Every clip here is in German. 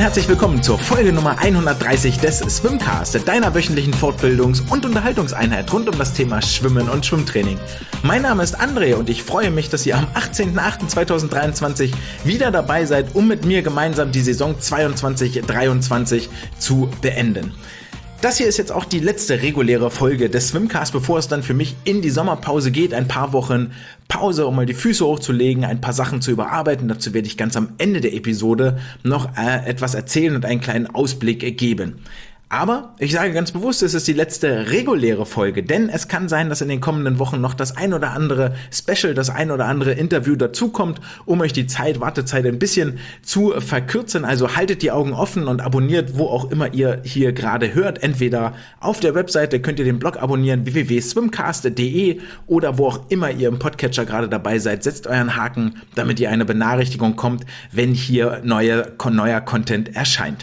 herzlich willkommen zur Folge Nummer 130 des Swimcast, deiner wöchentlichen Fortbildungs- und Unterhaltungseinheit rund um das Thema Schwimmen und Schwimmtraining. Mein Name ist André und ich freue mich, dass ihr am 18.08.2023 wieder dabei seid, um mit mir gemeinsam die Saison 22/23 zu beenden. Das hier ist jetzt auch die letzte reguläre Folge des Swimcast, bevor es dann für mich in die Sommerpause geht. Ein paar Wochen Pause, um mal die Füße hochzulegen, ein paar Sachen zu überarbeiten. Dazu werde ich ganz am Ende der Episode noch etwas erzählen und einen kleinen Ausblick geben. Aber ich sage ganz bewusst, es ist die letzte reguläre Folge, denn es kann sein, dass in den kommenden Wochen noch das ein oder andere Special, das ein oder andere Interview dazukommt, um euch die Wartezeit ein bisschen zu verkürzen. Also haltet die Augen offen und abonniert, wo auch immer ihr hier gerade hört. Entweder auf der Webseite könnt ihr den Blog abonnieren, www.swimcast.de, oder wo auch immer ihr im Podcatcher gerade dabei seid, setzt euren Haken, damit ihr eine Benachrichtigung kommt, wenn hier neuer Content erscheint.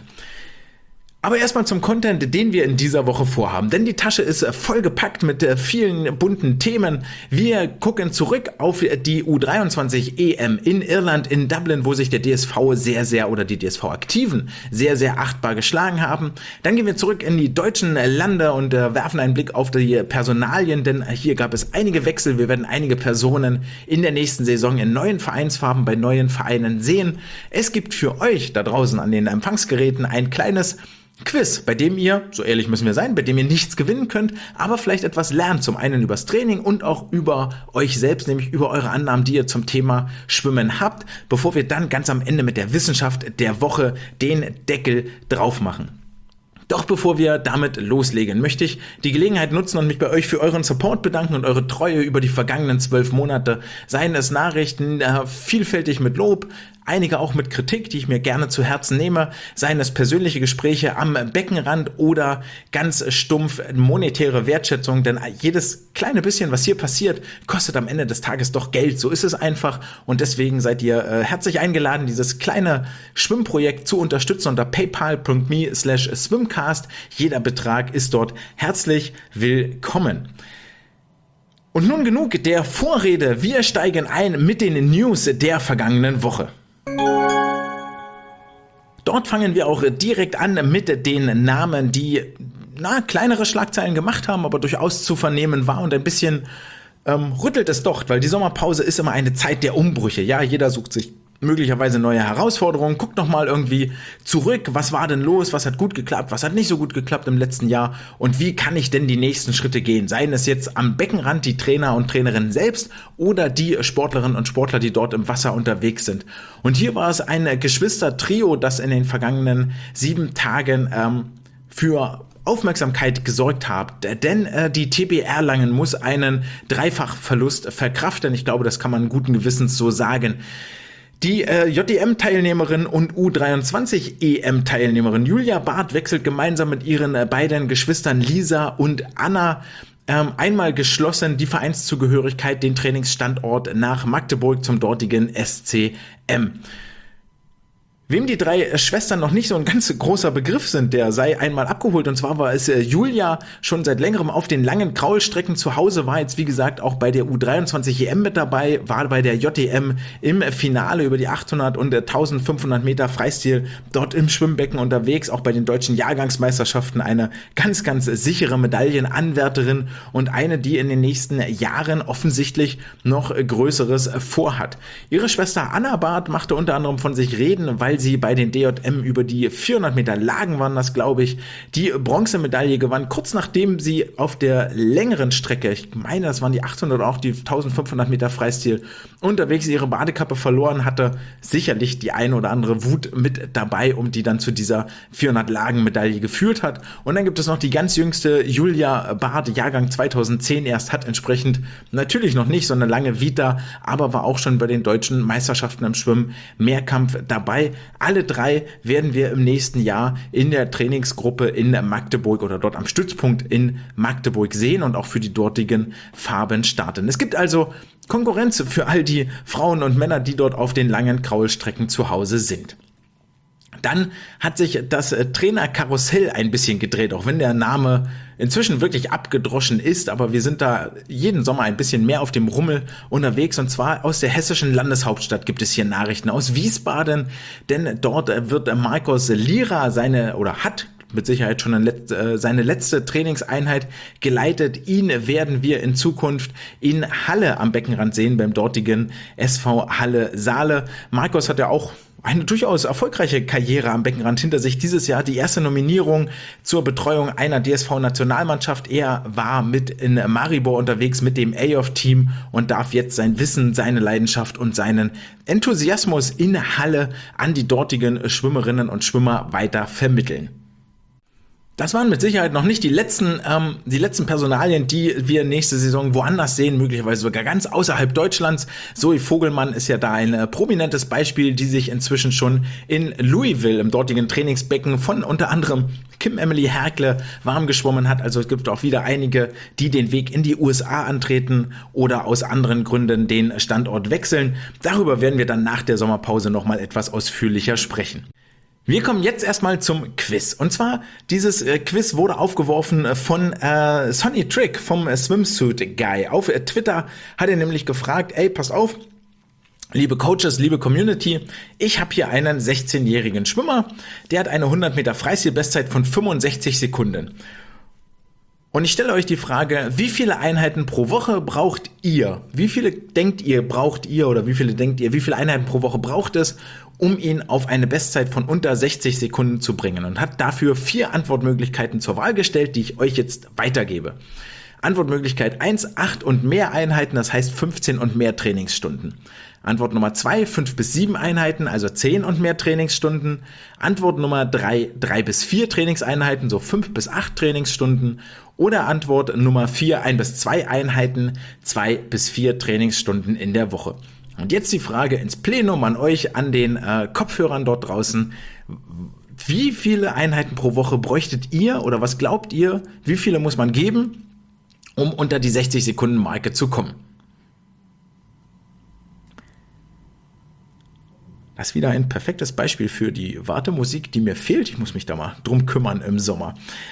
Aber erstmal zum Content, den wir in dieser Woche vorhaben, denn die Tasche ist vollgepackt mit vielen bunten Themen. Wir gucken zurück auf die U23 EM in Irland, in Dublin, wo sich der DSV die DSV-Aktiven sehr achtbar geschlagen haben. Dann gehen wir zurück in die deutschen Lande und werfen einen Blick auf die Personalien, denn hier gab es einige Wechsel. Wir werden einige Personen in der nächsten Saison in neuen Vereinsfarben bei neuen Vereinen sehen. Es gibt für euch da draußen an den Empfangsgeräten ein kleines Quiz, bei dem ihr, so ehrlich müssen wir sein, bei dem ihr nichts gewinnen könnt, aber vielleicht etwas lernt, zum einen übers Training und auch über euch selbst, nämlich über eure Annahmen, die ihr zum Thema Schwimmen habt, bevor wir dann ganz am Ende mit der Wissenschaft der Woche den Deckel drauf machen. Doch bevor wir damit loslegen, möchte ich die Gelegenheit nutzen und mich bei euch für euren Support bedanken und eure Treue über die vergangenen 12 Monate. Seien es Nachrichten, vielfältig mit Lob, einige auch mit Kritik, die ich mir gerne zu Herzen nehme, seien es persönliche Gespräche am Beckenrand oder ganz stumpf monetäre Wertschätzung, denn jedes kleine bisschen, was hier passiert, kostet am Ende des Tages doch Geld, so ist es einfach, und deswegen seid ihr herzlich eingeladen, dieses kleine Schwimmprojekt zu unterstützen unter paypal.me/swimcast. Jeder Betrag ist dort herzlich willkommen. Und nun genug der Vorrede, wir steigen ein mit den News der vergangenen Woche. Dort fangen wir auch direkt an mit den Namen, die kleinere Schlagzeilen gemacht haben, aber durchaus zu vernehmen war, und ein bisschen rüttelt es doch, weil die Sommerpause ist immer eine Zeit der Umbrüche. Ja, jeder sucht sich möglicherweise neue Herausforderungen, guckt nochmal irgendwie zurück, was war denn los, was hat gut geklappt, was hat nicht so gut geklappt im letzten Jahr und wie kann ich denn die nächsten Schritte gehen, seien es jetzt am Beckenrand die Trainer und Trainerinnen selbst oder die Sportlerinnen und Sportler, die dort im Wasser unterwegs sind. Und hier war es ein Geschwistertrio, das in den vergangenen 7 Tagen für Aufmerksamkeit gesorgt habt, denn die TB Erlangen muss einen Dreifachverlust verkraften. Ich glaube, das kann man guten Gewissens so sagen. Die JDM-Teilnehmerin und U23-EM-Teilnehmerin Julia Barth wechselt gemeinsam mit ihren beiden Geschwistern Lisa und Anna einmal geschlossen die Vereinszugehörigkeit, den Trainingsstandort nach Magdeburg zum dortigen SCM. Wem die 3 Schwestern noch nicht so ein ganz großer Begriff sind, der sei einmal abgeholt. Und zwar war es Julia schon seit längerem auf den langen Kraulstrecken zu Hause, war jetzt wie gesagt auch bei der U23 EM mit dabei, war bei der JDM im Finale über die 800 und 1500 Meter Freistil dort im Schwimmbecken unterwegs, auch bei den deutschen Jahrgangsmeisterschaften eine ganz sichere Medaillenanwärterin und eine, die in den nächsten Jahren offensichtlich noch Größeres vorhat. Ihre Schwester Anna Barth machte unter anderem von sich reden, weil sie bei den DJM über die 400 Meter Lagen waren, das glaube ich, die Bronzemedaille gewann, kurz nachdem sie auf der längeren Strecke, ich meine, das waren die 800 oder auch die 1500 Meter Freistil, unterwegs ihre Badekappe verloren hatte. Sicherlich die eine oder andere Wut mit dabei, die dann zu dieser 400 Lagen Medaille geführt hat. Und dann gibt es noch die ganz jüngste Julia Barth, Jahrgang 2010 erst, hat entsprechend natürlich noch nicht so eine lange Vita, aber war auch schon bei den deutschen Meisterschaften im Schwimmen Mehrkampf dabei. Alle 3 werden wir im nächsten Jahr in der Trainingsgruppe in Magdeburg oder dort am Stützpunkt in Magdeburg sehen und auch für die dortigen Farben starten. Es gibt also Konkurrenz für all die Frauen und Männer, die dort auf den langen Kraulstrecken zu Hause sind. Dann hat sich das Trainerkarussell ein bisschen gedreht, auch wenn der Name inzwischen wirklich abgedroschen ist, aber wir sind da jeden Sommer ein bisschen mehr auf dem Rummel unterwegs, und zwar aus der hessischen Landeshauptstadt gibt es hier Nachrichten aus Wiesbaden, denn dort wird Markus Lira hat mit Sicherheit schon seine letzte Trainingseinheit geleitet. Ihn werden wir in Zukunft in Halle am Beckenrand sehen, beim dortigen SV Halle Saale. Markus hat ja auch eine durchaus erfolgreiche Karriere am Beckenrand hinter sich. Dieses Jahr die erste Nominierung zur Betreuung einer DSV-Nationalmannschaft. Er war mit in Maribor unterwegs mit dem A-Off-Team und darf jetzt sein Wissen, seine Leidenschaft und seinen Enthusiasmus in Halle an die dortigen Schwimmerinnen und Schwimmer weiter vermitteln. Das waren mit Sicherheit noch nicht die letzten Personalien, die wir nächste Saison woanders sehen, möglicherweise sogar ganz außerhalb Deutschlands. Zoe Vogelmann ist ja da ein prominentes Beispiel, die sich inzwischen schon in Louisville im dortigen Trainingsbecken von unter anderem Kim Emily Herkle warm geschwommen hat. Also es gibt auch wieder einige, die den Weg in die USA antreten oder aus anderen Gründen den Standort wechseln. Darüber werden wir dann nach der Sommerpause nochmal etwas ausführlicher sprechen. Wir kommen jetzt erstmal zum Quiz. Und zwar, dieses Quiz wurde aufgeworfen von Sonny Trick vom Swimsuit Guy. Auf Twitter hat er nämlich gefragt, passt auf, liebe Coaches, liebe Community, ich habe hier einen 16-jährigen Schwimmer, der hat eine 100 Meter Freistil-Bestzeit von 65 Sekunden. Und ich stelle euch die Frage, wie viele Einheiten pro Woche braucht ihr? Wie viele denkt ihr, wie viele Einheiten pro Woche braucht es, um ihn auf eine Bestzeit von unter 60 Sekunden zu bringen? Und hat dafür 4 Antwortmöglichkeiten zur Wahl gestellt, die ich euch jetzt weitergebe. Antwortmöglichkeit 1, 8 und mehr Einheiten, das heißt 15 und mehr Trainingsstunden. Antwort Nummer 2, 5 bis 7 Einheiten, also 10 und mehr Trainingsstunden. Antwort Nummer 3, 3 bis 4 Trainingseinheiten, so 5 bis 8 Trainingsstunden. Oder Antwort Nummer 4, 1 bis 2 Einheiten, 2 bis 4 Trainingsstunden in der Woche. Und jetzt die Frage ins Plenum an euch, an den Kopfhörern dort draußen. Wie viele Einheiten pro Woche bräuchtet ihr oder was glaubt ihr, wie viele muss man geben, um unter die 60-Sekunden-Marke zu kommen? Das ist wieder ein perfektes Beispiel für die Wartemusik, die mir fehlt. Ich muss mich da mal drum kümmern im Sommer.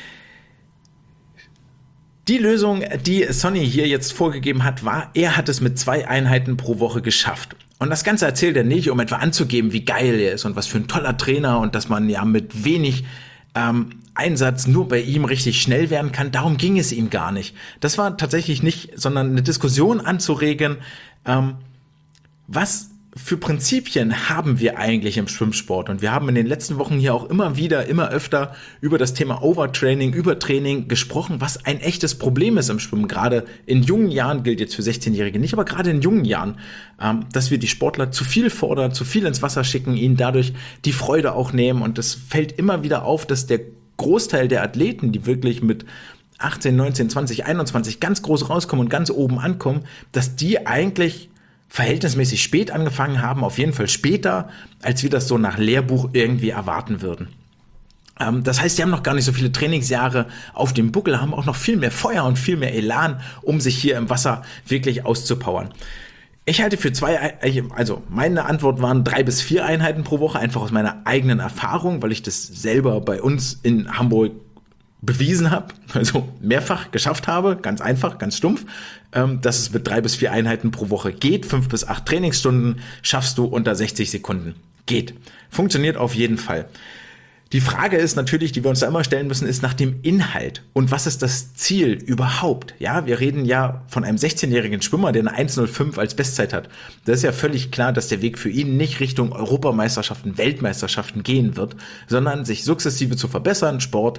Die Lösung, die Sonny hier jetzt vorgegeben hat, war, er hat es mit 2 Einheiten pro Woche geschafft. Und das Ganze erzählt er nicht, um etwa anzugeben, wie geil er ist und was für ein toller Trainer und dass man ja mit wenig Einsatz nur bei ihm richtig schnell werden kann. Darum ging es ihm gar nicht. Das war tatsächlich nicht, sondern eine Diskussion anzuregen, was für Prinzipien haben wir eigentlich im Schwimmsport? Und wir haben in den letzten Wochen hier auch immer öfter über das Thema Overtraining, Übertraining gesprochen, was ein echtes Problem ist im Schwimmen. Gerade in jungen Jahren, gilt jetzt für 16-Jährige nicht, aber gerade in jungen Jahren, dass wir die Sportler zu viel fordern, zu viel ins Wasser schicken, ihnen dadurch die Freude auch nehmen. Und es fällt immer wieder auf, dass der Großteil der Athleten, die wirklich mit 18, 19, 20, 21 ganz groß rauskommen und ganz oben ankommen, dass die eigentlich verhältnismäßig spät angefangen haben, auf jeden Fall später, als wir das so nach Lehrbuch irgendwie erwarten würden. Das heißt, die haben noch gar nicht so viele Trainingsjahre auf dem Buckel, haben auch noch viel mehr Feuer und viel mehr Elan, um sich hier im Wasser wirklich auszupowern. Ich halte für meine Antwort waren 3 bis 4 Einheiten pro Woche, einfach aus meiner eigenen Erfahrung, weil ich das selber bei uns in Hamburg bewiesen habe, also mehrfach geschafft habe, ganz einfach, ganz stumpf, dass es mit 3 bis 4 Einheiten pro Woche geht, 5 bis 8 Trainingsstunden schaffst du unter 60 Sekunden. Geht. Funktioniert auf jeden Fall. Die Frage ist natürlich, die wir uns da immer stellen müssen, ist nach dem Inhalt. Und was ist das Ziel überhaupt? Ja, wir reden ja von einem 16-jährigen Schwimmer, der eine 1:05 als Bestzeit hat. Das ist ja völlig klar, dass der Weg für ihn nicht Richtung Europameisterschaften, Weltmeisterschaften gehen wird, sondern sich sukzessive zu verbessern,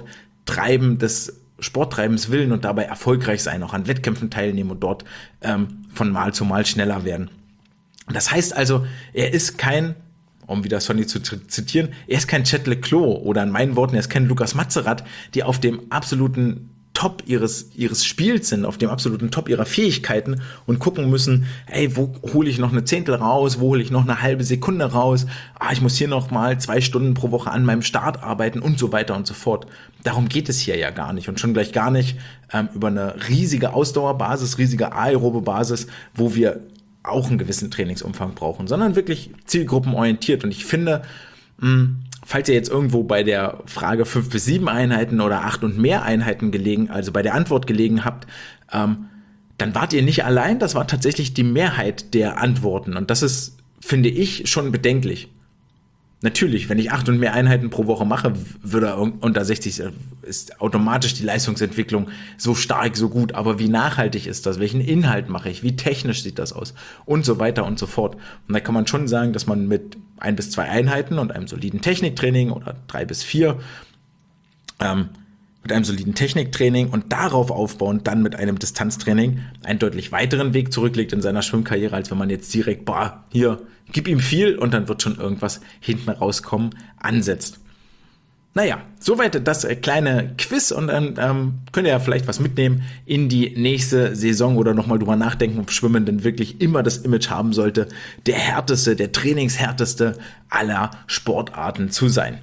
Sporttreibens willen und dabei erfolgreich sein, auch an Wettkämpfen teilnehmen und dort von Mal zu Mal schneller werden. Das heißt also, er ist kein, um wieder Sonny zu zitieren, er ist kein Chet Leclos oder in meinen Worten, er ist kein Lukas Matzerath, die auf dem absoluten Top ihres Spiels sind, auf dem absoluten Top ihrer Fähigkeiten und gucken müssen, wo hole ich noch eine Zehntel raus, wo hole ich noch eine halbe Sekunde raus, ich muss hier noch mal 2 Stunden pro Woche an meinem Start arbeiten und so weiter und so fort. Darum geht es hier ja gar nicht und schon gleich gar nicht über eine riesige Ausdauerbasis, riesige aerobe Basis, wo wir auch einen gewissen Trainingsumfang brauchen, sondern wirklich zielgruppenorientiert. Und ich finde, falls ihr jetzt irgendwo bei der Frage 5 bis 7 Einheiten oder 8 und mehr Einheiten gelegen, also bei der Antwort gelegen habt, dann wart ihr nicht allein, das war tatsächlich die Mehrheit der Antworten. Und das ist, finde ich, schon bedenklich. Natürlich, wenn ich 8 und mehr Einheiten pro Woche mache, würde unter 60 ist automatisch die Leistungsentwicklung so stark, so gut. Aber wie nachhaltig ist das? Welchen Inhalt mache ich? Wie technisch sieht das aus? Und so weiter und so fort. Und da kann man schon sagen, dass man mit 1 bis 2 Einheiten und einem soliden Techniktraining oder 3 bis 4 mit einem soliden Techniktraining und darauf aufbauend dann mit einem Distanztraining einen deutlich weiteren Weg zurücklegt in seiner Schwimmkarriere, als wenn man jetzt direkt, hier, gib ihm viel und dann wird schon irgendwas hinten rauskommen, ansetzt. Naja, soweit das kleine Quiz und dann könnt ihr ja vielleicht was mitnehmen in die nächste Saison oder nochmal drüber nachdenken, ob Schwimmen denn wirklich immer das Image haben sollte, der härteste, der trainingshärteste aller Sportarten zu sein.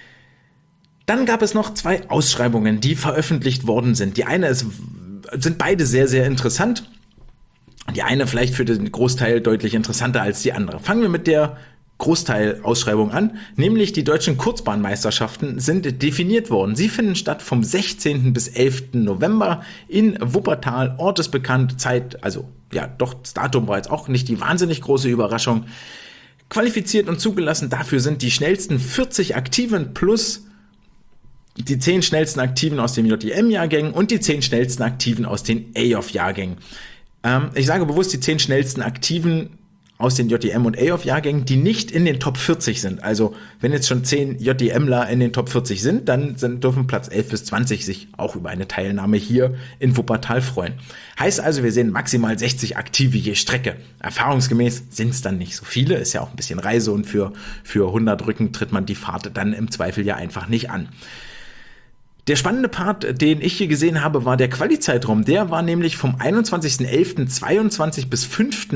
Dann gab es noch 2 Ausschreibungen, die veröffentlicht worden sind. Die eine sind beide sehr, sehr interessant. Die eine vielleicht für den Großteil deutlich interessanter als die andere. Fangen wir mit der Großteil-Ausschreibung an, nämlich die deutschen Kurzbahnmeisterschaften sind definiert worden. Sie finden statt vom 16. bis 11. November in Wuppertal. Ort ist bekannt, Zeit, also ja, doch, das Datum war jetzt auch nicht die wahnsinnig große Überraschung. Qualifiziert und zugelassen dafür sind die schnellsten 40 Aktiven plus die 10 schnellsten Aktiven aus den JDM-Jahrgängen und die 10 schnellsten Aktiven aus den AOF-Jahrgängen. Ich sage bewusst die 10 schnellsten Aktiven aus den JDM- und AOF-Jahrgängen, die nicht in den Top 40 sind. Also wenn jetzt schon 10 JDMler in den Top 40 sind, dann dürfen Platz 11 bis 20 sich auch über eine Teilnahme hier in Wuppertal freuen. Heißt also, wir sehen maximal 60 Aktive je Strecke. Erfahrungsgemäß sind es dann nicht so viele, ist ja auch ein bisschen Reise und für 100 Rücken tritt man die Fahrt dann im Zweifel ja einfach nicht an. Der spannende Part, den ich hier gesehen habe, war der Quali-Zeitraum. Der war nämlich vom 21.11.22 bis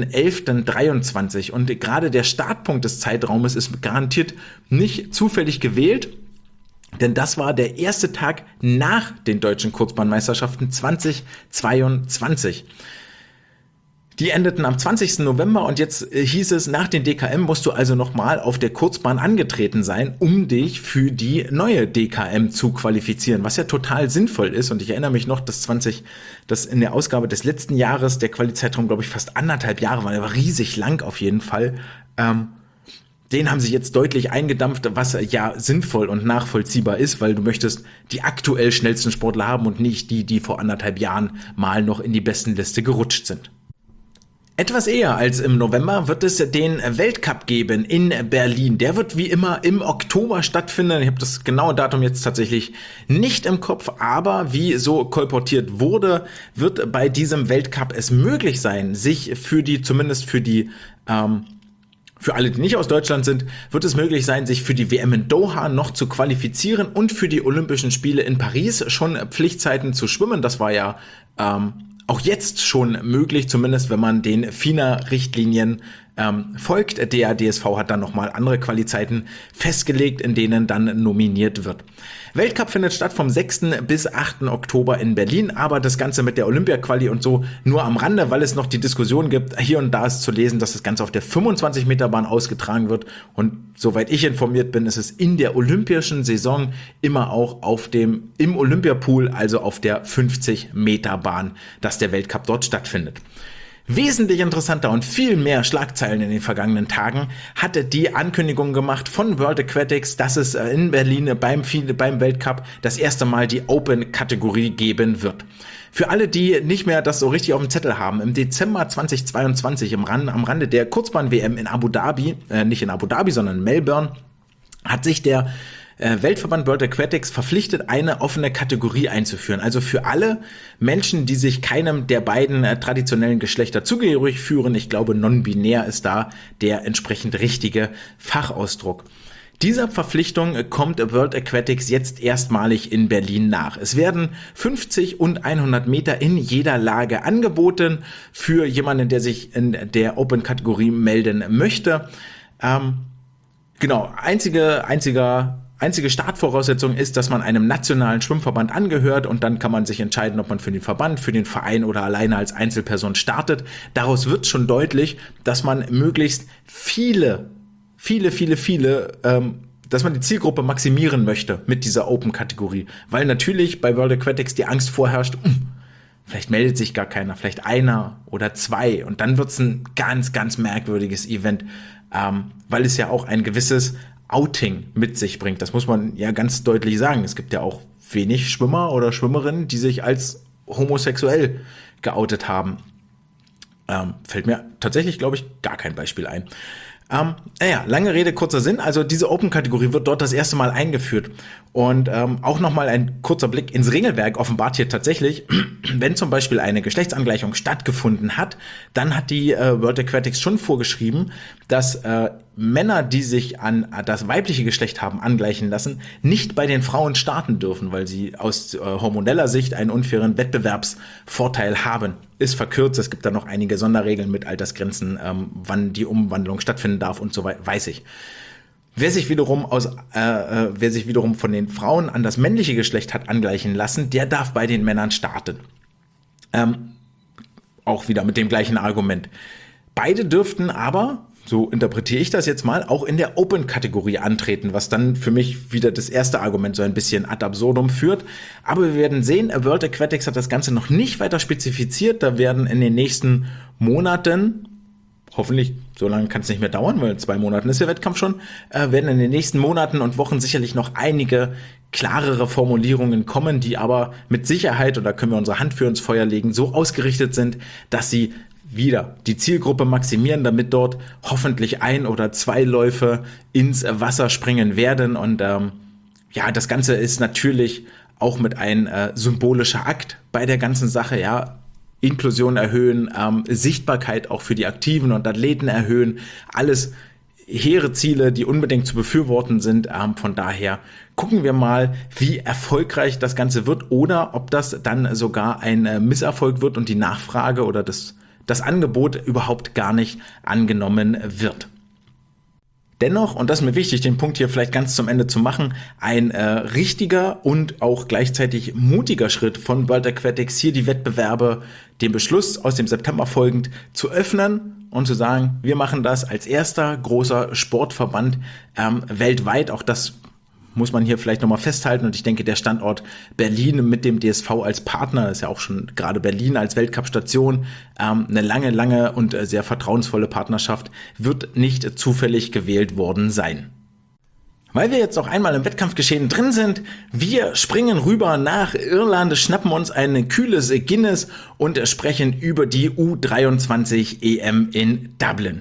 5.11.23. Und gerade der Startpunkt des Zeitraumes ist garantiert nicht zufällig gewählt, denn das war der erste Tag nach den deutschen Kurzbahnmeisterschaften 2022. Die endeten am 20. November und jetzt hieß es, nach den DKM musst du also nochmal auf der Kurzbahn angetreten sein, um dich für die neue DKM zu qualifizieren, was ja total sinnvoll ist. Und ich erinnere mich noch, dass in der Ausgabe des letzten Jahres der Quali-Zeitraum, glaube ich, fast 1,5 Jahre war, der war riesig lang auf jeden Fall. Den haben sie jetzt deutlich eingedampft, was ja sinnvoll und nachvollziehbar ist, weil du möchtest die aktuell schnellsten Sportler haben und nicht die vor 1,5 Jahren mal noch in die Bestenliste gerutscht sind. Etwas eher als im November wird es den Weltcup geben in Berlin. Der wird wie immer im Oktober stattfinden. Ich habe das genaue Datum jetzt tatsächlich nicht im Kopf, aber wie so kolportiert wurde, wird bei diesem Weltcup es möglich sein, sich für alle, die nicht aus Deutschland sind, wird es möglich sein, sich für die WM in Doha noch zu qualifizieren und für die Olympischen Spiele in Paris schon Pflichtzeiten zu schwimmen. Das war ja auch jetzt schon möglich, zumindest wenn man den FINA-Richtlinien folgt. Der DSV hat dann nochmal andere Qualizeiten festgelegt, in denen dann nominiert wird. Weltcup findet statt vom 6. bis 8. Oktober in Berlin, aber das Ganze mit der Olympia-Quali und so nur am Rande, weil es noch die Diskussion gibt, hier und da ist zu lesen, dass das Ganze auf der 25-Meter-Bahn ausgetragen wird und soweit ich informiert bin, ist es in der olympischen Saison immer auch im Olympiapool, also auf der 50-Meter-Bahn, dass der Weltcup dort stattfindet. Wesentlich interessanter und viel mehr Schlagzeilen in den vergangenen Tagen hatte die Ankündigung gemacht von World Aquatics, dass es in Berlin beim Weltcup das erste Mal die Open-Kategorie geben wird. Für alle, die nicht mehr das so richtig auf dem Zettel haben, im Dezember 2022 am Rande der Kurzbahn-WM in Abu Dhabi, nicht in Abu Dhabi, sondern in Melbourne, hat sich der Weltverband World Aquatics verpflichtet, eine offene Kategorie einzuführen. Also für alle Menschen, die sich keinem der beiden traditionellen Geschlechter zugehörig führen, ich glaube non-binär ist da der entsprechend richtige Fachausdruck. Dieser Verpflichtung kommt World Aquatics jetzt erstmalig in Berlin nach. Es werden 50 und 100 Meter in jeder Lage angeboten für jemanden, der sich in der Open-Kategorie melden möchte. Genau, einzige Startvoraussetzung ist, dass man einem nationalen Schwimmverband angehört und dann kann man sich entscheiden, ob man für den Verband, für den Verein oder alleine als Einzelperson startet. Daraus wird schon deutlich, dass man möglichst viele dass man die Zielgruppe maximieren möchte mit dieser Open-Kategorie. Weil natürlich bei World Aquatics die Angst vorherrscht, vielleicht meldet sich gar keiner, vielleicht einer oder zwei. Und dann wird es ein ganz, ganz merkwürdiges Event, weil es ja auch ein gewisses Outing mit sich bringt. Das muss man ja ganz deutlich sagen. Es gibt ja auch wenig Schwimmer oder Schwimmerinnen, die sich als homosexuell geoutet haben. Fällt mir tatsächlich, glaube ich, gar kein Beispiel ein. Lange Rede, kurzer Sinn. Also diese Open-Kategorie wird dort das erste Mal eingeführt. Und auch nochmal ein kurzer Blick ins Regelwerk offenbart hier tatsächlich, wenn zum Beispiel eine Geschlechtsangleichung stattgefunden hat, dann hat die World Aquatics schon vorgeschrieben, dass Männer, die sich an das weibliche Geschlecht haben angleichen lassen, nicht bei den Frauen starten dürfen, weil sie aus hormoneller Sicht einen unfairen Wettbewerbsvorteil haben. Ist verkürzt, es gibt da noch einige Sonderregeln mit Altersgrenzen, wann die Umwandlung stattfinden darf und so weiter, weiß ich. Wer sich wiederum von den Frauen an das männliche Geschlecht hat angleichen lassen, der darf bei den Männern starten. Auch wieder mit dem gleichen Argument. Beide dürften aber, so interpretiere ich das jetzt mal, auch in der Open-Kategorie antreten, was dann für mich wieder das erste Argument so ein bisschen ad absurdum führt. Aber wir werden sehen, World Aquatics hat das Ganze noch nicht weiter spezifiziert. Da werden in den nächsten Monaten, hoffentlich, so lange kann es nicht mehr dauern, weil 2 Monaten ist der Wettkampf schon, werden in den nächsten Monaten und Wochen sicherlich noch einige klarere Formulierungen kommen, die aber mit Sicherheit, und da können wir unsere Hand für ins Feuer legen, so ausgerichtet sind, dass sie wieder die Zielgruppe maximieren, damit dort hoffentlich 1 oder 2 Läufe ins Wasser springen werden. Und das Ganze ist natürlich auch mit ein symbolischer Akt bei der ganzen Sache, ja. Inklusion erhöhen, Sichtbarkeit auch für die Aktiven und Athleten erhöhen, alles hehre Ziele, die unbedingt zu befürworten sind. Von daher gucken wir mal, wie erfolgreich das Ganze wird oder ob das dann sogar ein Misserfolg wird und die Nachfrage oder das Angebot überhaupt gar nicht angenommen wird. Dennoch, und das ist mir wichtig, den Punkt hier vielleicht ganz zum Ende zu machen, ein richtiger und auch gleichzeitig mutiger Schritt von World Aquatics, hier die Wettbewerbe, dem Beschluss aus dem September folgend zu öffnen und zu sagen, wir machen das als erster großer Sportverband weltweit. Auch das muss man hier vielleicht nochmal festhalten. Und ich denke, der Standort Berlin mit dem DSV als Partner, das ist ja auch schon gerade Berlin als Weltcup-Station, eine lange und sehr vertrauensvolle Partnerschaft, wird nicht zufällig gewählt worden sein. Weil wir jetzt auch einmal im Wettkampfgeschehen drin sind, wir springen rüber nach Irland, schnappen uns ein kühles Guinness und sprechen über die U23 EM in Dublin.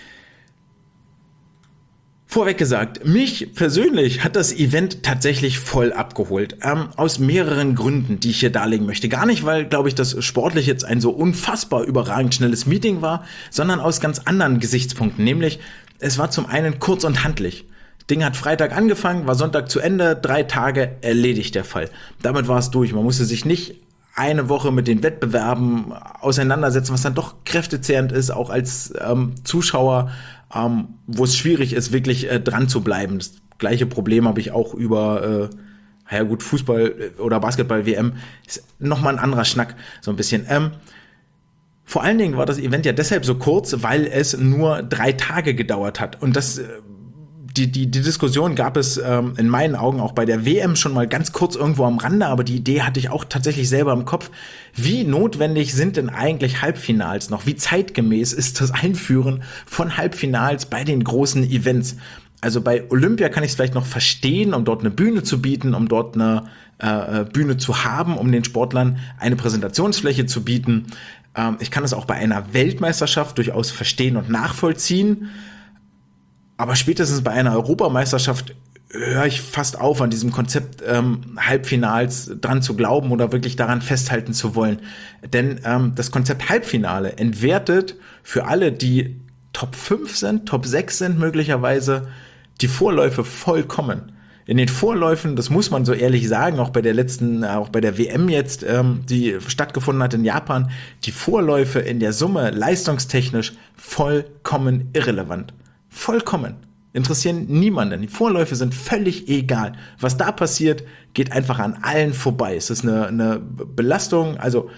Vorweg gesagt, mich persönlich hat das Event tatsächlich voll abgeholt. Aus mehreren Gründen, die ich hier darlegen möchte. Gar nicht, weil, glaube ich, das sportlich jetzt ein so unfassbar überragend schnelles Meeting war, sondern aus ganz anderen Gesichtspunkten. Nämlich, es war zum einen kurz und handlich. Ding hat Freitag angefangen, war Sonntag zu Ende, 3 Tage erledigt der Fall. Damit war es durch. Man musste sich nicht eine Woche mit den Wettbewerben auseinandersetzen, was dann doch kräftezehrend ist, auch als Zuschauer, wo es schwierig ist, wirklich dran zu bleiben. Das gleiche Problem habe ich auch über Fußball oder Basketball-WM. Ist nochmal ein anderer Schnack, so ein bisschen. Vor allen Dingen war das Event ja deshalb so kurz, weil es nur 3 Tage gedauert hat. Und das die Diskussion gab es in meinen Augen auch bei der WM schon mal ganz kurz irgendwo am Rande, aber die Idee hatte ich auch tatsächlich selber im Kopf. Wie notwendig sind denn eigentlich Halbfinals noch? Wie zeitgemäß ist das Einführen von Halbfinals bei den großen Events? Also bei Olympia kann ich es vielleicht noch verstehen, um dort eine Bühne zu bieten, um dort eine Bühne zu haben, um den Sportlern eine Präsentationsfläche zu bieten. Ich kann es auch bei einer Weltmeisterschaft durchaus verstehen und nachvollziehen. Aber spätestens bei einer Europameisterschaft höre ich fast auf, an diesem Konzept Halbfinals dran zu glauben oder wirklich daran festhalten zu wollen. Denn das Konzept Halbfinale entwertet für alle, die Top 5 sind, Top 6 sind möglicherweise, die Vorläufe vollkommen. In den Vorläufen, das muss man so ehrlich sagen, auch bei der WM jetzt, die stattgefunden hat in Japan, die Vorläufe in der Summe leistungstechnisch vollkommen irrelevant. Vollkommen. Interessieren niemanden. Die Vorläufe sind völlig egal. Was da passiert, geht einfach an allen vorbei. Es ist eine Belastung, also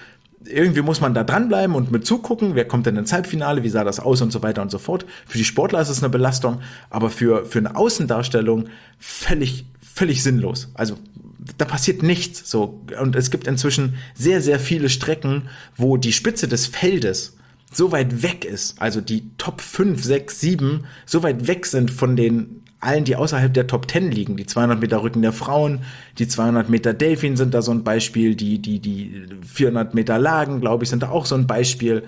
irgendwie muss man da dranbleiben und mit zugucken, wer kommt denn ins Halbfinale, wie sah das aus und so weiter und so fort. Für die Sportler ist es eine Belastung, aber für eine Außendarstellung völlig sinnlos. Also da passiert nichts. So. Und es gibt inzwischen sehr, sehr viele Strecken, wo die Spitze des Feldes so weit weg ist, also die Top 5, 6, 7 so weit weg sind von den allen, die außerhalb der Top 10 liegen. Die 200 Meter Rücken der Frauen, die 200 Meter Delfin sind da so ein Beispiel, die 400 Meter Lagen, glaube ich, sind da auch so ein Beispiel.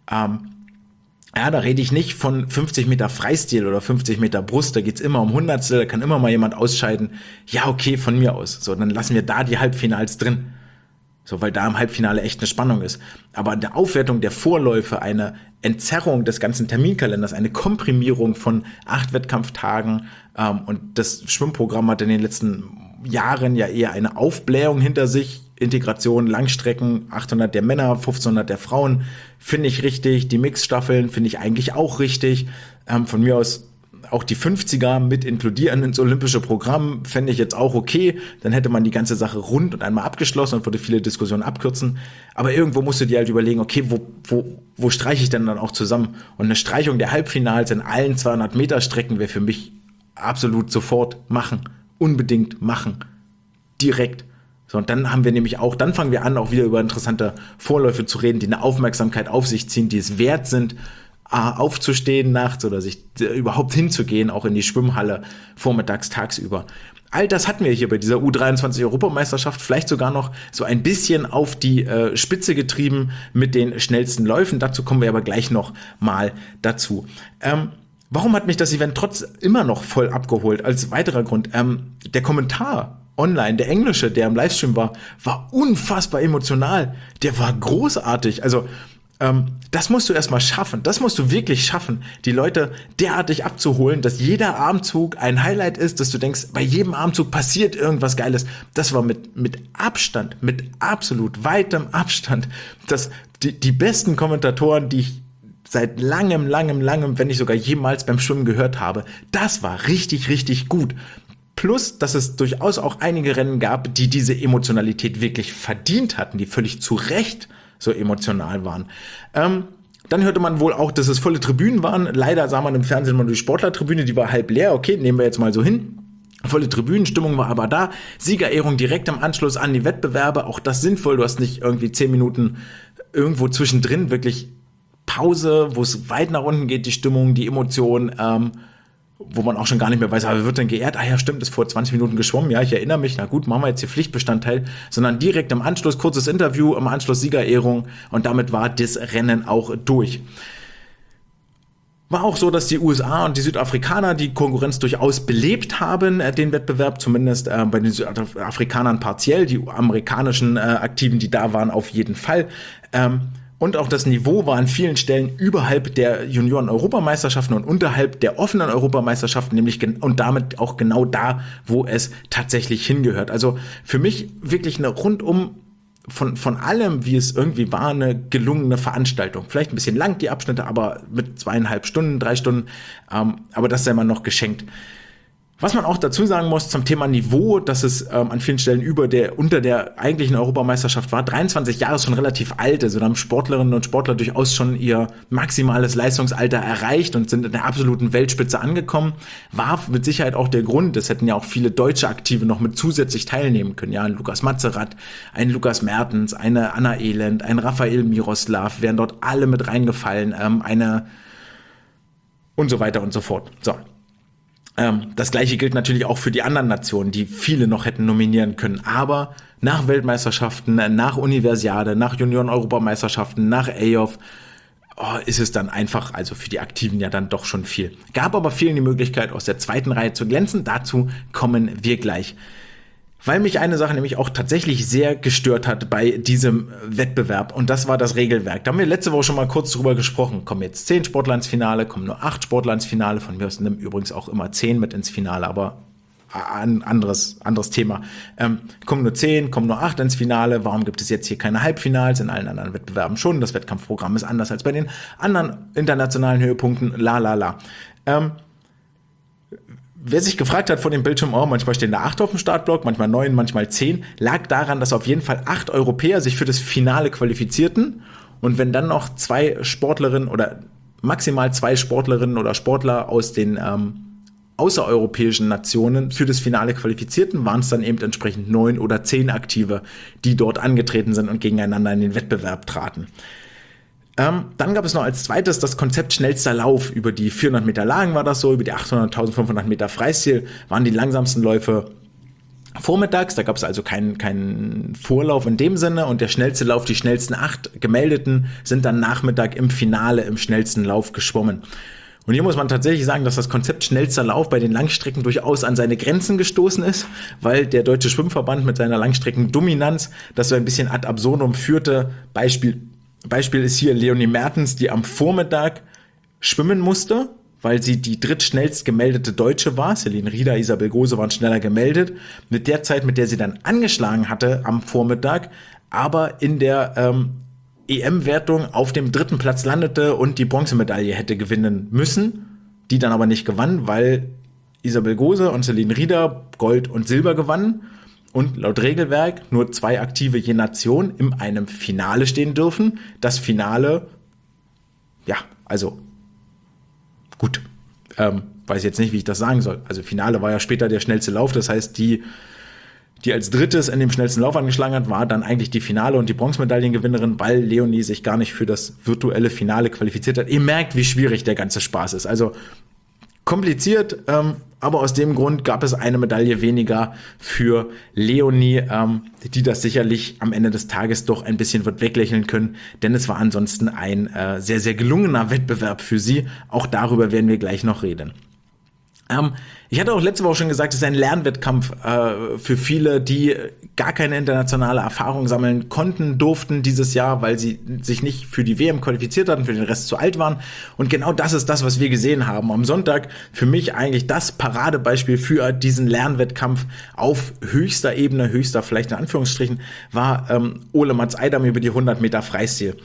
Ja, da rede ich nicht von 50 Meter Freistil oder 50 Meter Brust, da geht's immer um Hundertstel, da kann immer mal jemand ausscheiden. Ja, okay, von mir aus. So, dann lassen wir da die Halbfinals drin. So, weil da im Halbfinale echt eine Spannung ist. Aber eine Aufwertung der Vorläufe, eine Entzerrung des ganzen Terminkalenders, eine Komprimierung von 8 Wettkampftagen und das Schwimmprogramm hat in den letzten Jahren ja eher eine Aufblähung hinter sich. Integration, Langstrecken, 800 der Männer, 1500 der Frauen, finde ich richtig. Die Mixstaffeln finde ich eigentlich auch richtig. Von mir aus auch die 50er mit inkludieren ins olympische Programm fände ich jetzt auch okay. Dann hätte man die ganze Sache rund und einmal abgeschlossen und würde viele Diskussionen abkürzen. Aber irgendwo musst du dir halt überlegen, okay, wo streiche ich denn dann auch zusammen? Und eine Streichung der Halbfinals in allen 200 Meter Strecken wäre für mich absolut sofort machen. Unbedingt machen. Direkt. So, und dann haben wir nämlich auch, dann fangen wir an, auch wieder über interessante Vorläufe zu reden, die eine Aufmerksamkeit auf sich ziehen, die es wert sind, aufzustehen nachts oder sich überhaupt hinzugehen, auch in die Schwimmhalle vormittags, tagsüber. All das hatten wir hier bei dieser U23-Europameisterschaft vielleicht sogar noch so ein bisschen auf die Spitze getrieben mit den schnellsten Läufen. Dazu kommen wir aber gleich noch mal dazu. Warum hat mich das Event trotz immer noch voll abgeholt? Als weiterer Grund, der Kommentar online, der englische, der im Livestream war unfassbar emotional. Der war großartig. Also das musst du erstmal schaffen. Das musst du wirklich schaffen, die Leute derartig abzuholen, dass jeder Armzug ein Highlight ist, dass du denkst, bei jedem Armzug passiert irgendwas Geiles. Das war mit Abstand, mit absolut weitem Abstand, dass die besten Kommentatoren, die ich seit langem, wenn nicht sogar jemals beim Schwimmen gehört habe, das war richtig, richtig gut. Plus, dass es durchaus auch einige Rennen gab, die diese Emotionalität wirklich verdient hatten, die völlig zu Recht so emotional waren. Dann hörte man wohl auch, dass es volle Tribünen waren. Leider sah man im Fernsehen mal die Sportlertribüne, die war halb leer. Okay, nehmen wir jetzt mal so hin. Volle Tribünenstimmung war aber da. Siegerehrung direkt im Anschluss an die Wettbewerbe. Auch das sinnvoll. Du hast nicht irgendwie 10 Minuten irgendwo zwischendrin wirklich Pause, wo es weit nach unten geht, die Stimmung, die Emotionen, wo man auch schon gar nicht mehr weiß, aber wer wird denn geehrt? Ah ja, stimmt, ist vor 20 Minuten geschwommen. Ja, ich erinnere mich. Na gut, machen wir jetzt hier Pflichtbestandteil. Sondern direkt im Anschluss, kurzes Interview, im Anschluss Siegerehrung und damit war das Rennen auch durch. War auch so, dass die USA und die Südafrikaner die Konkurrenz durchaus belebt haben, den Wettbewerb, zumindest bei den Südafrikanern partiell, die amerikanischen Aktiven, die da waren, auf jeden Fall. Und auch das Niveau war an vielen Stellen überhalb der Junioren-Europameisterschaften und unterhalb der offenen Europameisterschaften, nämlich und damit auch genau da, wo es tatsächlich hingehört. Also für mich wirklich eine rundum von allem, wie es irgendwie war, eine gelungene Veranstaltung. Vielleicht ein bisschen lang, die Abschnitte, aber mit 2,5 Stunden, 3 Stunden, aber das sei mal noch geschenkt. Was man auch dazu sagen muss zum Thema Niveau, dass es an vielen Stellen unter der eigentlichen Europameisterschaft war. 23 Jahre ist schon relativ alt, also da haben Sportlerinnen und Sportler durchaus schon ihr maximales Leistungsalter erreicht und sind in der absoluten Weltspitze angekommen. War mit Sicherheit auch der Grund, es hätten ja auch viele deutsche Aktive noch mit zusätzlich teilnehmen können. Ja, ein Lukas Matzerath, ein Lukas Mertens, eine Anna Elend, ein Raphael Miroslav, wären dort alle mit reingefallen, eine und so weiter und so fort. So. Das gleiche gilt natürlich auch für die anderen Nationen, die viele noch hätten nominieren können. Aber nach Weltmeisterschaften, nach Universiade, nach Junioren-Europameisterschaften, nach EOF ist es dann einfach, also für die Aktiven ja dann doch schon viel. Gab aber vielen die Möglichkeit, aus der zweiten Reihe zu glänzen. Dazu kommen wir gleich. Weil mich eine Sache nämlich auch tatsächlich sehr gestört hat bei diesem Wettbewerb und das war das Regelwerk. Da haben wir letzte Woche schon mal kurz drüber gesprochen. Kommen jetzt 10 Sportler ins Finale, kommen nur 8 Sportler ins Finale. Von mir aus nimmt übrigens auch immer 10 mit ins Finale, aber ein anderes Thema. Kommen nur 10, kommen nur 8 ins Finale. Warum gibt es jetzt hier keine Halbfinals? In allen anderen Wettbewerben schon. Das Wettkampfprogramm ist anders als bei den anderen internationalen Höhepunkten. wer sich gefragt hat vor dem Bildschirm, oh, manchmal stehen da 8 auf dem Startblock, manchmal 9, manchmal 10, lag daran, dass auf jeden Fall 8 Europäer sich für das Finale qualifizierten. Und wenn dann noch 2 Sportlerinnen oder maximal 2 Sportlerinnen oder Sportler aus den außereuropäischen Nationen für das Finale qualifizierten, waren es dann eben entsprechend 9 oder 10 Aktive, die dort angetreten sind und gegeneinander in den Wettbewerb traten. Dann gab es noch als zweites das Konzept schnellster Lauf. Über die 400 Meter Lagen war das so, über die 800, 1500 Meter Freistil waren die langsamsten Läufe vormittags. Da gab es also keinen Vorlauf in dem Sinne, und der schnellste Lauf, die schnellsten 8 Gemeldeten, sind dann Nachmittag im Finale im schnellsten Lauf geschwommen. Und hier muss man tatsächlich sagen, dass das Konzept schnellster Lauf bei den Langstrecken durchaus an seine Grenzen gestoßen ist, weil der Deutsche Schwimmverband mit seiner Langstreckendominanz das so ein bisschen ad absurdum führte. Beispiel ist hier Leonie Mertens, die am Vormittag schwimmen musste, weil sie die drittschnellst gemeldete Deutsche war. Celine Rieder, Isabel Gose waren schneller gemeldet. Mit der Zeit, mit der sie dann angeschlagen hatte am Vormittag, aber in der EM-Wertung auf dem 3. Platz landete und die Bronzemedaille hätte gewinnen müssen, die dann aber nicht gewann, weil Isabel Gose und Celine Rieder Gold und Silber gewannen. Und laut Regelwerk nur 2 Aktive je Nation in einem Finale stehen dürfen. Das Finale, ja, also gut, weiß jetzt nicht, wie ich das sagen soll. Also Finale war ja später der schnellste Lauf, das heißt, die als drittes in dem schnellsten Lauf angeschlagen hat, war dann eigentlich die Finale und die Bronzemedaillengewinnerin, weil Leonie sich gar nicht für das virtuelle Finale qualifiziert hat. Ihr merkt, wie schwierig der ganze Spaß ist. Also kompliziert, aber aus dem Grund gab es eine Medaille weniger für Leonie, die das sicherlich am Ende des Tages doch ein bisschen wird weglächeln können, denn es war ansonsten ein sehr, sehr gelungener Wettbewerb für sie. Auch darüber werden wir gleich noch reden. Ich hatte auch letzte Woche schon gesagt, es ist ein Lernwettkampf für viele, die gar keine internationale Erfahrung sammeln konnten, durften dieses Jahr, weil sie sich nicht für die WM qualifiziert hatten, für den Rest zu alt waren. Und genau das ist das, was wir gesehen haben. Am Sonntag für mich eigentlich das Paradebeispiel für diesen Lernwettkampf auf höchster Ebene, höchster vielleicht in Anführungsstrichen, war Ole Mats Eidam über die 100 Meter Freistil.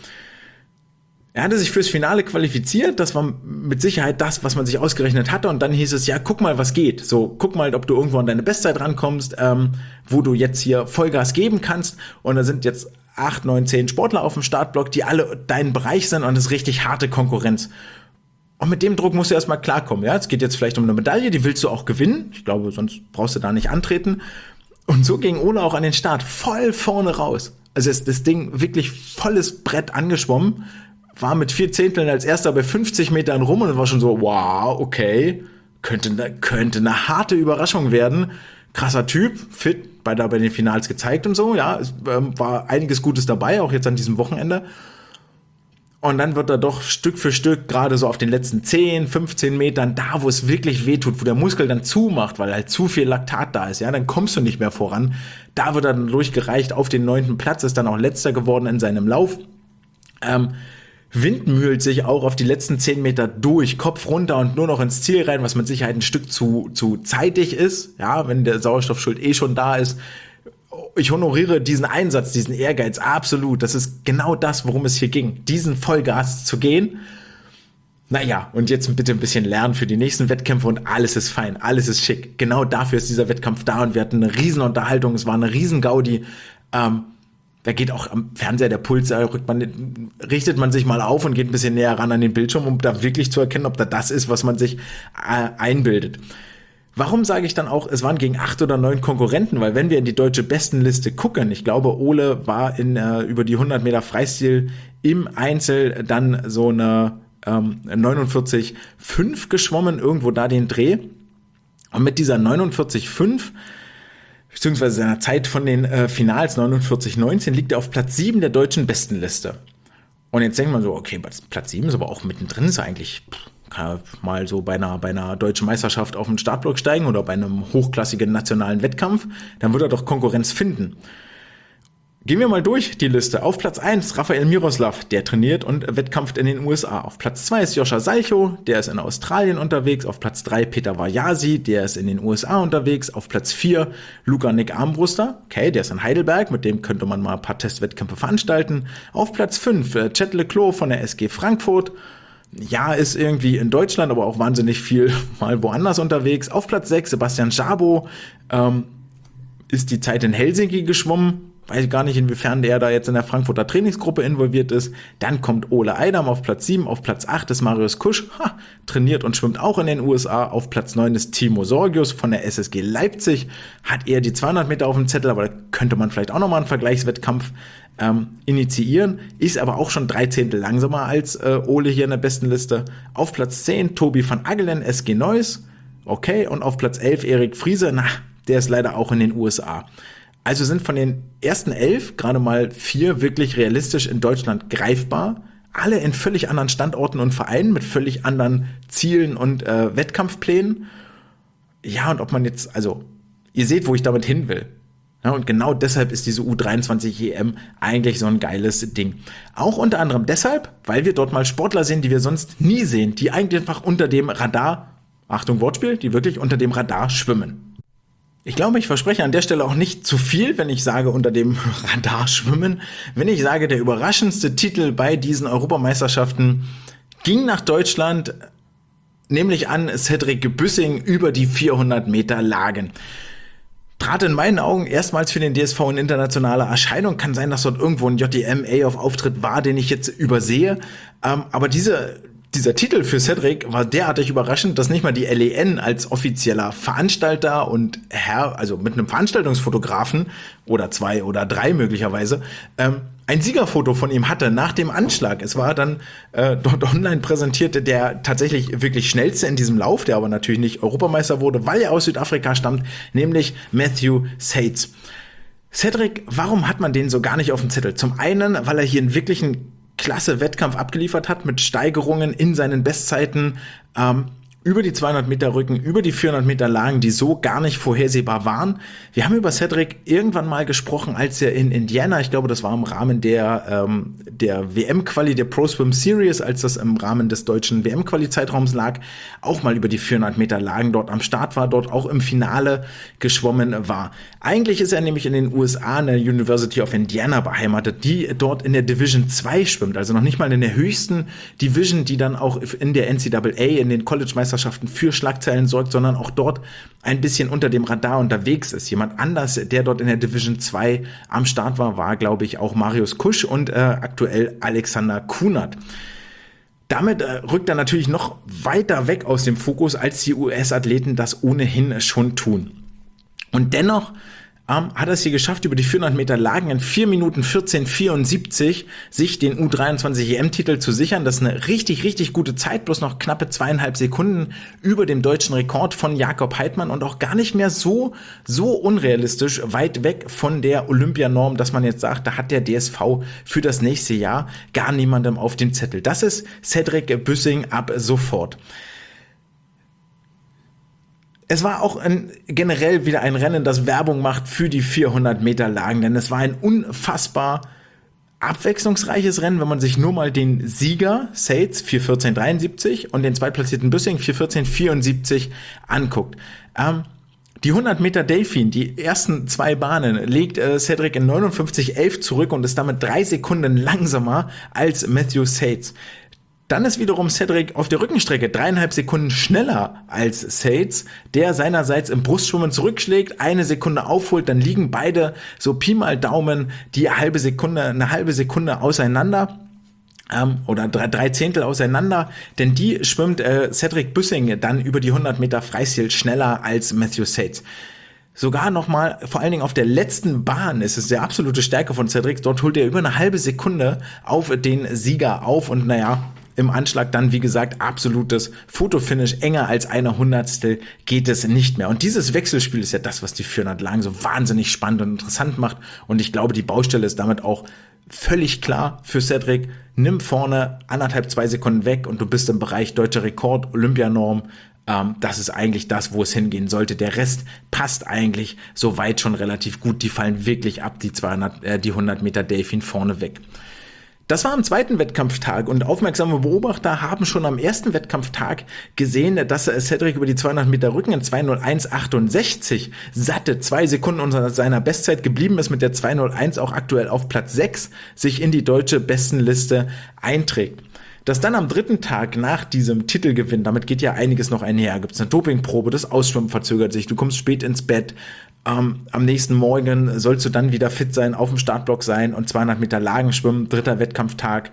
Er hatte sich fürs Finale qualifiziert, das war mit Sicherheit das, was man sich ausgerechnet hatte, und dann hieß es, ja, guck mal, was geht. So, guck mal, ob du irgendwo an deine Bestzeit rankommst, wo du jetzt hier Vollgas geben kannst, und da sind jetzt 8, 9, 10 Sportler auf dem Startblock, die alle deinen Bereich sind, und es ist richtig harte Konkurrenz. Und mit dem Druck musst du erstmal klarkommen, ja, es geht jetzt vielleicht um eine Medaille, die willst du auch gewinnen, ich glaube, sonst brauchst du da nicht antreten, und so ging Ole auch an den Start, voll vorne raus, also ist das Ding wirklich volles Brett angeschwommen, war mit 4 Zehnteln als erster bei 50 Metern rum und war schon so, wow, okay, könnte eine harte Überraschung werden. Krasser Typ, fit, bei den Finals gezeigt und so, ja, es war einiges Gutes dabei, auch jetzt an diesem Wochenende. Und dann wird er doch Stück für Stück, gerade so auf den letzten 10, 15 Metern, da wo es wirklich wehtut, wo der Muskel dann zumacht, weil halt zu viel Laktat da ist, ja, dann kommst du nicht mehr voran. Da wird er dann durchgereicht auf den 9. Platz, ist dann auch letzter geworden in seinem Lauf. Windmühlt sich auch auf die letzten 10 Meter durch, Kopf runter und nur noch ins Ziel rein, was mit Sicherheit ein Stück zu zeitig ist, ja, wenn der Sauerstoffschuld schon da ist. Ich honoriere diesen Einsatz, diesen Ehrgeiz absolut. Das ist genau das, worum es hier ging, diesen Vollgas zu gehen. Naja, und jetzt bitte ein bisschen lernen für die nächsten Wettkämpfe und alles ist fein, alles ist schick. Genau dafür ist dieser Wettkampf da und wir hatten eine riesen Unterhaltung, es war eine riesen Gaudi. Da geht auch am Fernseher der Puls, richtet man sich mal auf und geht ein bisschen näher ran an den Bildschirm, um da wirklich zu erkennen, ob da das ist, was man sich einbildet. Warum sage ich dann auch, es waren gegen 8 oder 9 Konkurrenten? Weil wenn wir in die deutsche Bestenliste gucken, ich glaube, Ole war über die 100 Meter Freistil im Einzel dann so eine 49,5 geschwommen, irgendwo da den Dreh. Und mit dieser 49,5 beziehungsweise seiner Zeit von den Finals 49,19 liegt er auf Platz 7 der deutschen Bestenliste. Und jetzt denkt man so, okay, Platz 7 ist aber auch mittendrin, ist eigentlich, kann mal so bei einer deutschen Meisterschaft auf den Startblock steigen oder bei einem hochklassigen nationalen Wettkampf, dann wird er doch Konkurrenz finden. Gehen wir mal durch die Liste. Auf Platz 1 Rafael Miroslav, der trainiert und wettkampft in den USA. Auf Platz 2 ist Joscha Salchow, der ist in Australien unterwegs. Auf Platz 3 Peter Vajasi, der ist in den USA unterwegs. Auf Platz 4 Luka Nick Armbruster, okay, der ist in Heidelberg, mit dem könnte man mal ein paar Testwettkämpfe veranstalten. Auf Platz 5 Chet Leclos von der SG Frankfurt. Ja, ist irgendwie in Deutschland, aber auch wahnsinnig viel mal woanders unterwegs. Auf Platz 6 Sebastian Szabo, ist die Zeit in Helsinki geschwommen. Weiß gar nicht, inwiefern der da jetzt in der Frankfurter Trainingsgruppe involviert ist. Dann kommt Ole Eidam auf Platz 7. Auf Platz 8 ist Marius Kusch. Trainiert und schwimmt auch in den USA. Auf Platz 9 ist Timo Sorgius von der SSG Leipzig. Hat eher die 200 Meter auf dem Zettel, aber da könnte man vielleicht auch nochmal einen Vergleichswettkampf initiieren. Ist aber auch schon 3 Zehntel langsamer als Ole hier in der besten Liste. Auf Platz 10 Tobi van Agelen, SG Neuss. Okay, und auf Platz 11 Erik Friese. Der ist leider auch in den USA. Also sind von den ersten 11 gerade mal 4 wirklich realistisch in Deutschland greifbar. Alle in völlig anderen Standorten und Vereinen mit völlig anderen Zielen und Wettkampfplänen. Ja, und ob man jetzt, also ihr seht, wo ich damit hin will. Ja, und genau deshalb ist diese U23 EM eigentlich so ein geiles Ding. Auch unter anderem deshalb, weil wir dort mal Sportler sehen, die wir sonst nie sehen, die eigentlich einfach unter dem Radar, Achtung Wortspiel, die wirklich unter dem Radar schwimmen. Ich glaube, ich verspreche an der Stelle auch nicht zu viel, wenn ich sage, unter dem Radar schwimmen. Wenn ich sage, der überraschendste Titel bei diesen Europameisterschaften ging nach Deutschland, nämlich an Cedric Büssing über die 400 Meter Lagen. Trat in meinen Augen erstmals für den DSV in internationale Erscheinung. Kann sein, dass dort irgendwo ein JDM auf Auftritt war, den ich jetzt übersehe. Aber dieser Titel für Cedric war derartig überraschend, dass nicht mal die LEN als offizieller Veranstalter und also mit einem Veranstaltungsfotografen oder 2 oder 3 möglicherweise, ein Siegerfoto von ihm hatte nach dem Anschlag. Es war dann dort online präsentiert der tatsächlich wirklich schnellste in diesem Lauf, der aber natürlich nicht Europameister wurde, weil er aus Südafrika stammt, nämlich Matthew Sates. Cedric, warum hat man den so gar nicht auf dem Zettel? Zum einen, weil er hier einen wirklichen klasse Wettkampf abgeliefert hat mit Steigerungen in seinen Bestzeiten über die 200 Meter Rücken, über die 400 Meter Lagen, die so gar nicht vorhersehbar waren. Wir haben über Cedric irgendwann mal gesprochen, als er in Indiana, ich glaube, das war im Rahmen der WM-Quali, der Pro Swim Series, als das im Rahmen des deutschen WM-Quali-Zeitraums lag, auch mal über die 400 Meter Lagen dort am Start war, dort auch im Finale geschwommen war. Eigentlich ist er nämlich in den USA an der University of Indiana beheimatet, die dort in der Division 2 schwimmt, also noch nicht mal in der höchsten Division, die dann auch in der NCAA, in den College-Meisterschaften für Schlagzeilen sorgt, sondern auch dort ein bisschen unter dem Radar unterwegs ist. Jemand anders, der dort in der Division 2 am Start war, glaube ich, auch Marius Kusch und aktuell Alexander Kunert. Damit rückt er natürlich noch weiter weg aus dem Fokus, als die US-Athleten das ohnehin schon tun. Und dennoch hat er es hier geschafft, über die 400 Meter Lagen in 4 Minuten 14,74 sich den U23 EM-Titel zu sichern. Das ist eine richtig, richtig gute Zeit, bloß noch knappe 2,5 Sekunden über dem deutschen Rekord von Jakob Heidmann und auch gar nicht mehr so unrealistisch weit weg von der Olympianorm, dass man jetzt sagt, da hat der DSV für das nächste Jahr gar niemandem auf dem Zettel. Das ist Cedric Büssing ab sofort. Es war auch generell wieder ein Rennen, das Werbung macht für die 400 Meter Lagen, denn es war ein unfassbar abwechslungsreiches Rennen, wenn man sich nur mal den Sieger Sates 4:14,73 und den zweitplatzierten Büssing 4:14,74 anguckt. Die 100 Meter Delfin, die ersten 2 Bahnen, legt Cedric in 59,11 zurück und ist damit 3 Sekunden langsamer als Matthew Sates. Dann ist wiederum Cedric auf der Rückenstrecke 3,5 Sekunden schneller als Sates, der seinerseits im Brustschwimmen zurückschlägt, 1 Sekunde aufholt, dann liegen beide so Pi mal Daumen eine halbe Sekunde auseinander. Oder 3 Zehntel auseinander, denn die schwimmt Cedric Büssing dann über die 100 Meter Freistil schneller als Matthew Sates. Sogar nochmal, vor allen Dingen auf der letzten Bahn ist es der absolute Stärke von Cedric, dort holt er über eine halbe Sekunde auf den Sieger auf und im Anschlag dann, wie gesagt, absolutes Fotofinish, enger als 1/100 geht es nicht mehr. Und dieses Wechselspiel ist ja das, was die 400 Lagen so wahnsinnig spannend und interessant macht. Und ich glaube, die Baustelle ist damit auch völlig klar für Cedric. Nimm vorne 1,5, 2 Sekunden weg und du bist im Bereich deutscher Rekord, Olympianorm. Das ist eigentlich das, wo es hingehen sollte. Der Rest passt eigentlich soweit schon relativ gut. Die fallen wirklich ab, die 100 Meter Delfin vorne weg. Das war am zweiten Wettkampftag und aufmerksame Beobachter haben schon am ersten Wettkampftag gesehen, dass Cedric über die 200 Meter Rücken in 2:01,68 satte 2 Sekunden unter seiner Bestzeit geblieben ist, mit der 2:01 auch aktuell auf Platz 6 sich in die deutsche Bestenliste einträgt. Dass dann am 3. Tag nach diesem Titelgewinn, damit geht ja einiges noch einher, gibt es eine Dopingprobe, das Ausschwimmen verzögert sich, du kommst spät ins Bett, am nächsten Morgen sollst du dann wieder fit sein, auf dem Startblock sein und 200 Meter Lagenschwimmen, 3. Wettkampftag,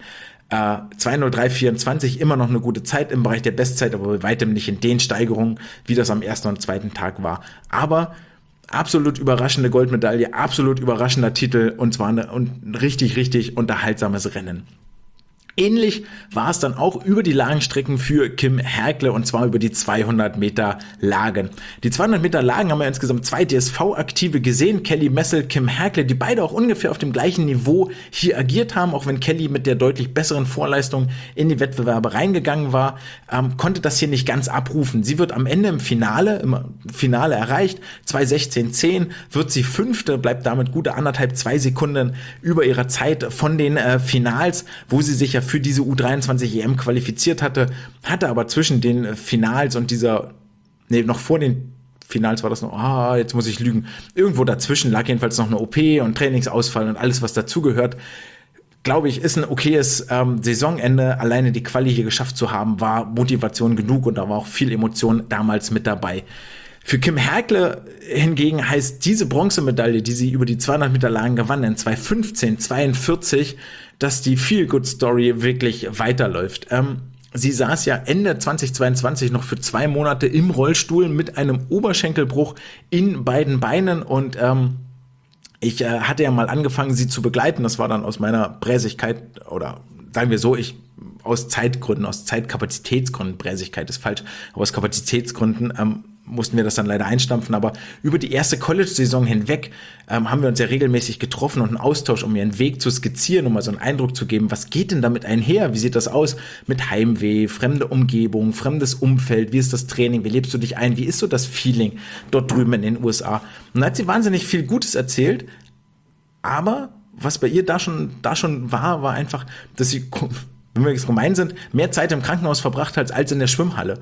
2:03:24, immer noch eine gute Zeit im Bereich der Bestzeit, aber bei weitem nicht in den Steigerungen, wie das am 1. und 2. Tag war. Aber absolut überraschende Goldmedaille, absolut überraschender Titel und zwar ein richtig, richtig unterhaltsames Rennen. Ähnlich war es dann auch über die Lagenstrecken für Kim Herkle und zwar über die 200 Meter Lagen. Die 200 Meter Lagen haben wir insgesamt 2 DSV-Aktive gesehen, Kelly Messel, Kim Herkle, die beide auch ungefähr auf dem gleichen Niveau hier agiert haben, auch wenn Kelly mit der deutlich besseren Vorleistung in die Wettbewerbe reingegangen war, konnte das hier nicht ganz abrufen. Sie wird am Ende im Finale erreicht, 2:16:10, wird sie 5., bleibt damit gute 1,5-2 Sekunden über ihrer Zeit von den Finals, wo sie sich ja für diese U23 EM qualifiziert hatte aber zwischen den Finals und noch vor den Finals war das noch, jetzt muss ich lügen, irgendwo dazwischen lag jedenfalls noch eine OP und Trainingsausfall und alles, was dazugehört. Glaube ich, ist ein okayes Saisonende. Alleine die Quali hier geschafft zu haben, war Motivation genug und da war auch viel Emotion damals mit dabei. Für Kim Herkle hingegen heißt diese Bronzemedaille, die sie über die 200 Meter Lagen gewann, in 2:15:42, dass die Feel-Good-Story wirklich weiterläuft. Sie saß ja Ende 2022 noch für 2 Monate im Rollstuhl mit einem Oberschenkelbruch in beiden Beinen und ich hatte ja mal angefangen, sie zu begleiten. Das war dann aus meiner Bräsigkeit oder sagen wir so, aus Zeitkapazitätsgründen, Bräsigkeit ist falsch, aber aus Kapazitätsgründen mussten wir das dann leider einstampfen, aber über die erste College-Saison hinweg haben wir uns ja regelmäßig getroffen und einen Austausch, um mir einen Weg zu skizzieren, um mal so einen Eindruck zu geben, was geht denn damit einher, wie sieht das aus mit Heimweh, fremde Umgebung, fremdes Umfeld, wie ist das Training, wie lebst du dich ein, wie ist so das Feeling dort drüben in den USA. Und da hat sie wahnsinnig viel Gutes erzählt, aber was bei ihr da schon war einfach, dass sie, wenn wir jetzt gemein sind, mehr Zeit im Krankenhaus verbracht hat als in der Schwimmhalle.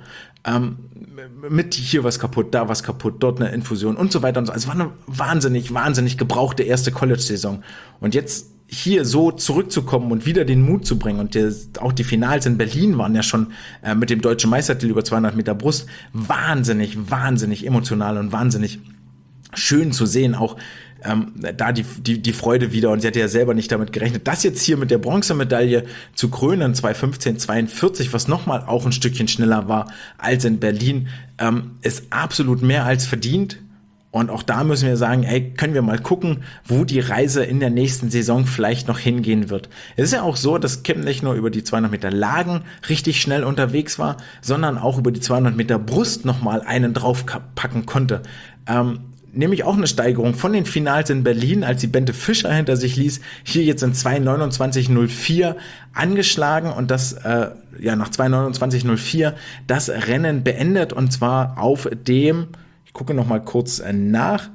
Mit hier was kaputt, da was kaputt, dort eine Infusion und so weiter und so. Also es war eine wahnsinnig gebrauchte erste College-Saison. Und jetzt hier so zurückzukommen und wieder den Mut zu bringen und auch die Finals in Berlin waren ja schon mit dem deutschen Meistertitel über 200 Meter Brust wahnsinnig emotional und wahnsinnig schön zu sehen, auch da die Freude wieder und sie hatte ja selber nicht damit gerechnet, das jetzt hier mit der Bronzemedaille zu krönen, 2:15:42, was nochmal auch ein Stückchen schneller war als in Berlin, ist absolut mehr als verdient und auch da müssen wir sagen, können wir mal gucken, wo die Reise in der nächsten Saison vielleicht noch hingehen wird. Es ist ja auch so, dass Kim nicht nur über die 200 Meter Lagen richtig schnell unterwegs war, sondern auch über die 200 Meter Brust nochmal einen draufpacken konnte. Nämlich auch eine Steigerung von den Finals in Berlin, als sie Bente Fischer hinter sich ließ, hier jetzt in 2:29:04 angeschlagen und das nach 2:29:04 das Rennen beendet und zwar auf dem, ich gucke noch mal kurz nach,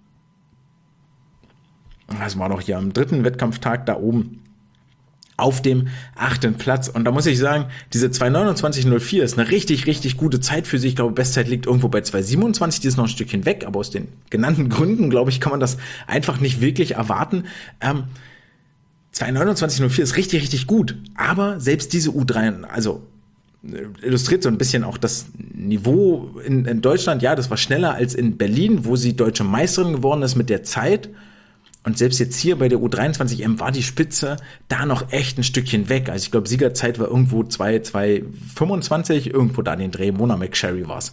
das war doch hier am 3. Wettkampftag da oben, auf dem 8. Platz. Und da muss ich sagen, diese 2:29:04 ist eine richtig gute Zeit für sie. Ich glaube, Bestzeit liegt irgendwo bei 2:27. Die ist noch ein Stückchen weg, aber aus den genannten Gründen, glaube ich, kann man das einfach nicht wirklich erwarten. 2:29:04 ist richtig gut. Aber selbst diese U3, also illustriert so ein bisschen auch das Niveau in Deutschland. Ja, das war schneller als in Berlin, wo sie deutsche Meisterin geworden ist mit der Zeit. Und selbst jetzt hier bei der U23 EM war die Spitze da noch echt ein Stückchen weg. Also ich glaube, Siegerzeit war irgendwo 2:25, irgendwo da in den Dreh. Mona McSherry war's.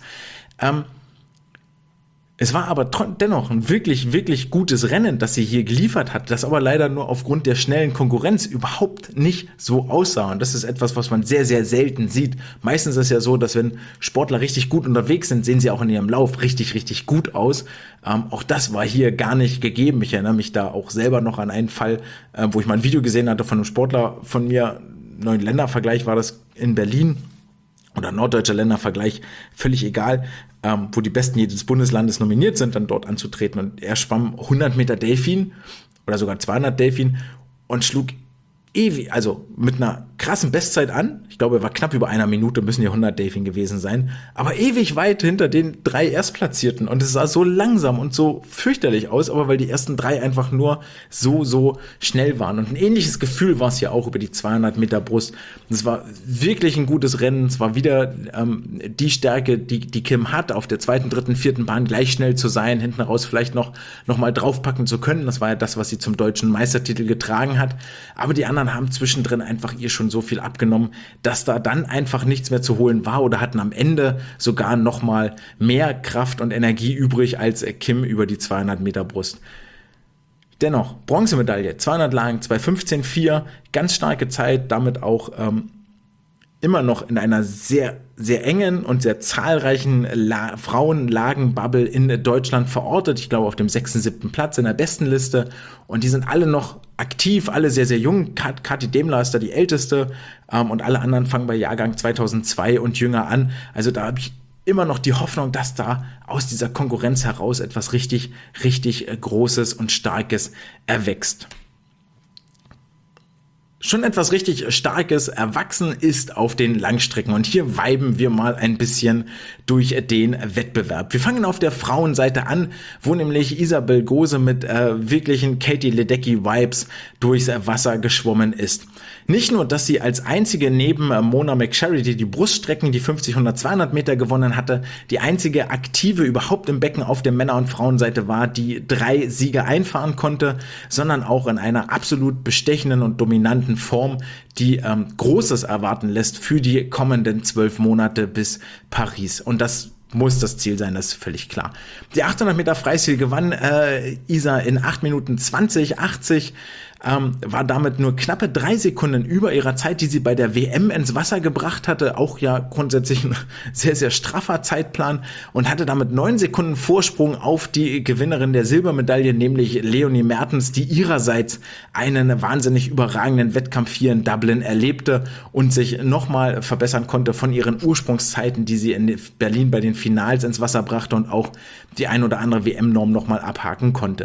Es war aber dennoch ein wirklich gutes Rennen, das sie hier geliefert hat, das aber leider nur aufgrund der schnellen Konkurrenz überhaupt nicht so aussah. Und das ist etwas, was man sehr selten sieht. Meistens ist es ja so, dass wenn Sportler richtig gut unterwegs sind, sehen sie auch in ihrem Lauf richtig gut aus. Auch das war hier gar nicht gegeben. Ich erinnere mich da auch selber noch an einen Fall, wo ich mal ein Video gesehen hatte von einem Sportler von mir, 9-Länder-Vergleich war das in Berlin, oder norddeutscher Ländervergleich, völlig egal, wo die Besten jedes Bundeslandes nominiert sind, dann dort anzutreten. Und er schwamm 100 Meter Delfin oder sogar 200 Delfin und schlug ewig, also mit einer krassen Bestzeit an. Ich glaube, er war knapp über 1 Minute, müssen die 100 Delfin gewesen sein. Aber ewig weit hinter den 3 Erstplatzierten. Und es sah so langsam und so fürchterlich aus, aber weil die ersten 3 einfach nur so schnell waren. Und ein ähnliches Gefühl war es ja auch über die 200 Meter Brust. Es war wirklich ein gutes Rennen. Es war wieder die Stärke, die Kim hat, auf der 2., 3., 4. Bahn gleich schnell zu sein, hinten raus vielleicht noch mal draufpacken zu können. Das war ja das, was sie zum deutschen Meistertitel getragen hat. Aber die anderen haben zwischendrin einfach ihr schon so viel abgenommen, dass da dann einfach nichts mehr zu holen war oder hatten am Ende sogar noch mal mehr Kraft und Energie übrig als Kim über die 200 Meter Brust. Dennoch, Bronzemedaille, 200 Lagen, 2:15,4, ganz starke Zeit, damit auch immer noch in einer sehr, sehr engen und sehr zahlreichen Frauenlagen-Bubble in Deutschland verortet. Ich glaube auf dem 6., 7. Platz in der besten Liste. Und die sind alle noch aktiv, alle sehr, sehr jung. Kathi Demler ist da die älteste und alle anderen fangen bei Jahrgang 2002 und jünger an. Also da habe ich immer noch die Hoffnung, dass da aus dieser Konkurrenz heraus etwas richtig, richtig Großes und Starkes erwächst. Schon etwas richtig Starkes erwachsen ist auf den Langstrecken und hier viben wir mal ein bisschen durch den Wettbewerb. Wir fangen auf der Frauenseite an, wo nämlich Isabel Gose mit wirklichen Katie Ledecky-Vibes durchs Wasser geschwommen ist. Nicht nur, dass sie als einzige neben Mona McSherry, die Bruststrecken, die 50, 100, 200 Meter gewonnen hatte, die einzige aktive überhaupt im Becken auf der Männer- und Frauenseite war, die 3 Siege einfahren konnte, sondern auch in einer absolut bestechenden und dominanten Form, die Großes erwarten lässt für die kommenden 12 Monate bis Paris. Und das muss das Ziel sein, das ist völlig klar. Die 800 Meter Freistil gewann Isa in 8 Minuten 20,80, war damit nur knappe 3 Sekunden über ihrer Zeit, die sie bei der WM ins Wasser gebracht hatte. Auch ja grundsätzlich ein sehr, sehr straffer Zeitplan und hatte damit 9 Sekunden Vorsprung auf die Gewinnerin der Silbermedaille, nämlich Leonie Mertens, die ihrerseits einen wahnsinnig überragenden Wettkampf hier in Dublin erlebte und sich nochmal verbessern konnte von ihren Ursprungszeiten, die sie in Berlin bei den Finals ins Wasser brachte und auch die ein oder andere WM-Norm nochmal abhaken konnte.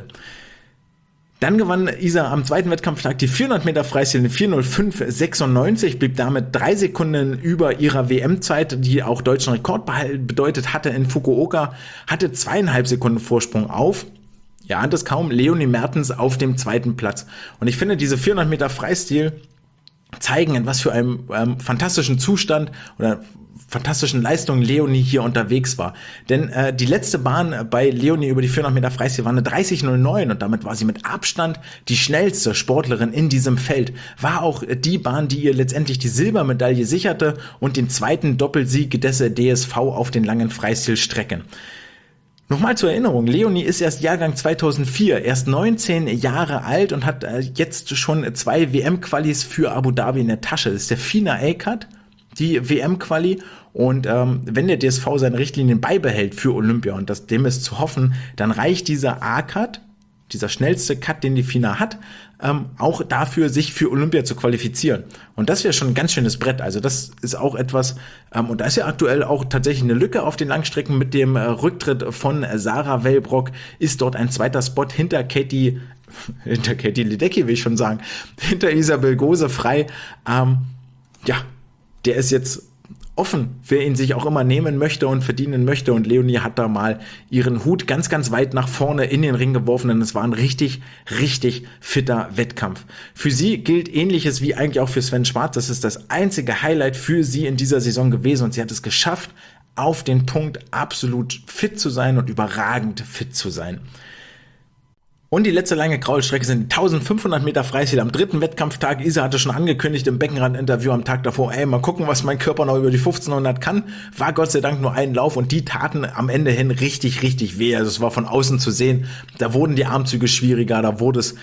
Dann gewann Isa am zweiten Wettkampftag die 400 Meter Freistil in 4:05,96, blieb damit 3 Sekunden über ihrer WM-Zeit, die auch deutschen Rekord bedeutet hatte in Fukuoka, hatte 2,5 Sekunden Vorsprung auf, ja, ahnt es kaum, Leonie Mertens auf dem 2. Platz. Und ich finde, diese 400 Meter Freistil zeigen, in was für einem fantastischen Zustand oder fantastischen Leistungen Leonie hier unterwegs war. Denn die letzte Bahn bei Leonie über die 400 Meter Freistil war eine 30:09 und damit war sie mit Abstand die schnellste Sportlerin in diesem Feld. War auch die Bahn, die ihr letztendlich die Silbermedaille sicherte und den 2. Doppelsieg des DSV auf den langen Freistilstrecken. Nochmal zur Erinnerung, Leonie ist erst Jahrgang 2004, erst 19 Jahre alt und hat jetzt schon 2 WM-Qualis für Abu Dhabi in der Tasche. Das ist der FINA A-Cut, die WM-Quali, und wenn der DSV seine Richtlinien beibehält für Olympia, und dem ist zu hoffen, dann reicht dieser A-Cut, dieser schnellste Cut, den die FINA hat, auch dafür, sich für Olympia zu qualifizieren. Und das wäre schon ein ganz schönes Brett. Also das ist auch etwas, und da ist ja aktuell auch tatsächlich eine Lücke auf den Langstrecken mit dem Rücktritt von Sarah Wellbrock, ist dort ein zweiter Spot hinter Katie Ledecky, will ich schon sagen, hinter Isabel Gose frei. Ja, der ist jetzt offen, wer ihn sich auch immer nehmen möchte und verdienen möchte. Und Leonie hat da mal ihren Hut ganz, ganz weit nach vorne in den Ring geworfen, denn es war ein richtig, richtig fitter Wettkampf. Für sie gilt Ähnliches wie eigentlich auch für Sven Schwarz. Das ist das einzige Highlight für sie in dieser Saison gewesen und sie hat es geschafft, auf den Punkt absolut fit zu sein und überragend fit zu sein. Und die letzte lange Kraulstrecke sind 1500 Meter Freistil am 3. Wettkampftag. Isa hatte schon angekündigt im Beckenrand-Interview am Tag davor, mal gucken, was mein Körper noch über die 1500 kann. War Gott sei Dank nur ein Lauf und die taten am Ende hin richtig, richtig weh. Also es war von außen zu sehen, da wurden die Armzüge schwieriger, da wurde es,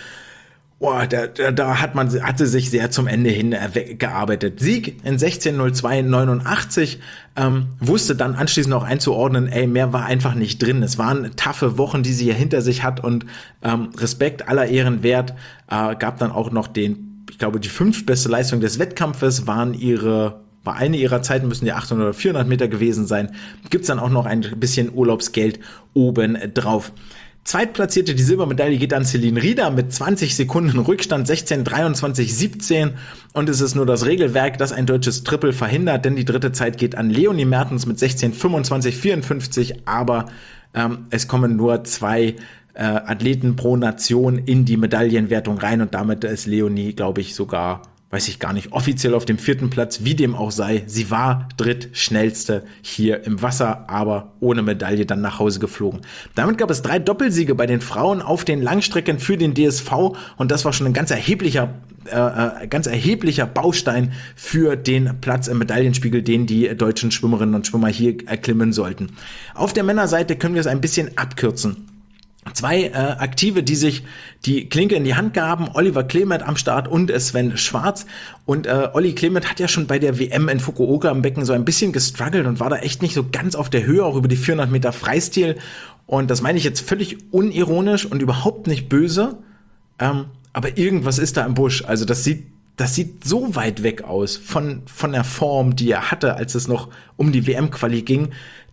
da hat sie sich sehr zum Ende hin gearbeitet. Sieg in 16:02,89, wusste dann anschließend auch einzuordnen, mehr war einfach nicht drin. Es waren taffe Wochen, die sie hier hinter sich hat und Respekt, aller Ehren wert, gab dann auch noch die 5. beste Leistung des Wettkampfes, bei eine ihrer Zeiten müssen die 800 oder 400 Meter gewesen sein, gibt's dann auch noch ein bisschen Urlaubsgeld oben drauf. Zweitplatzierte die Silbermedaille geht an Celine Rieder mit 20 Sekunden Rückstand, 16:23,17. Und es ist nur das Regelwerk, das ein deutsches Triple verhindert, denn die dritte Zeit geht an Leonie Mertens mit 16:25,54, aber es kommen nur 2 Athleten pro Nation in die Medaillenwertung rein und damit ist Leonie, glaube ich, sogar, weiß ich gar nicht, offiziell auf dem 4. Platz, wie dem auch sei. Sie war drittschnellste hier im Wasser, aber ohne Medaille dann nach Hause geflogen. Damit gab es 3 Doppelsiege bei den Frauen auf den Langstrecken für den DSV und das war schon ein ganz erheblicher Baustein für den Platz im Medaillenspiegel, den die deutschen Schwimmerinnen und Schwimmer hier erklimmen sollten. Auf der Männerseite können wir es ein bisschen abkürzen. 2 Aktive, die sich die Klinke in die Hand gaben, Oliver Clement am Start und Sven Schwarz. Und Olli Clement hat ja schon bei der WM in Fukuoka im Becken so ein bisschen gestruggelt und war da echt nicht so ganz auf der Höhe, auch über die 400 Meter Freistil. Und das meine ich jetzt völlig unironisch und überhaupt nicht böse. Aber irgendwas ist da im Busch. Also das sieht so weit weg aus von der Form, die er hatte, als es noch um die WM-Quali ging.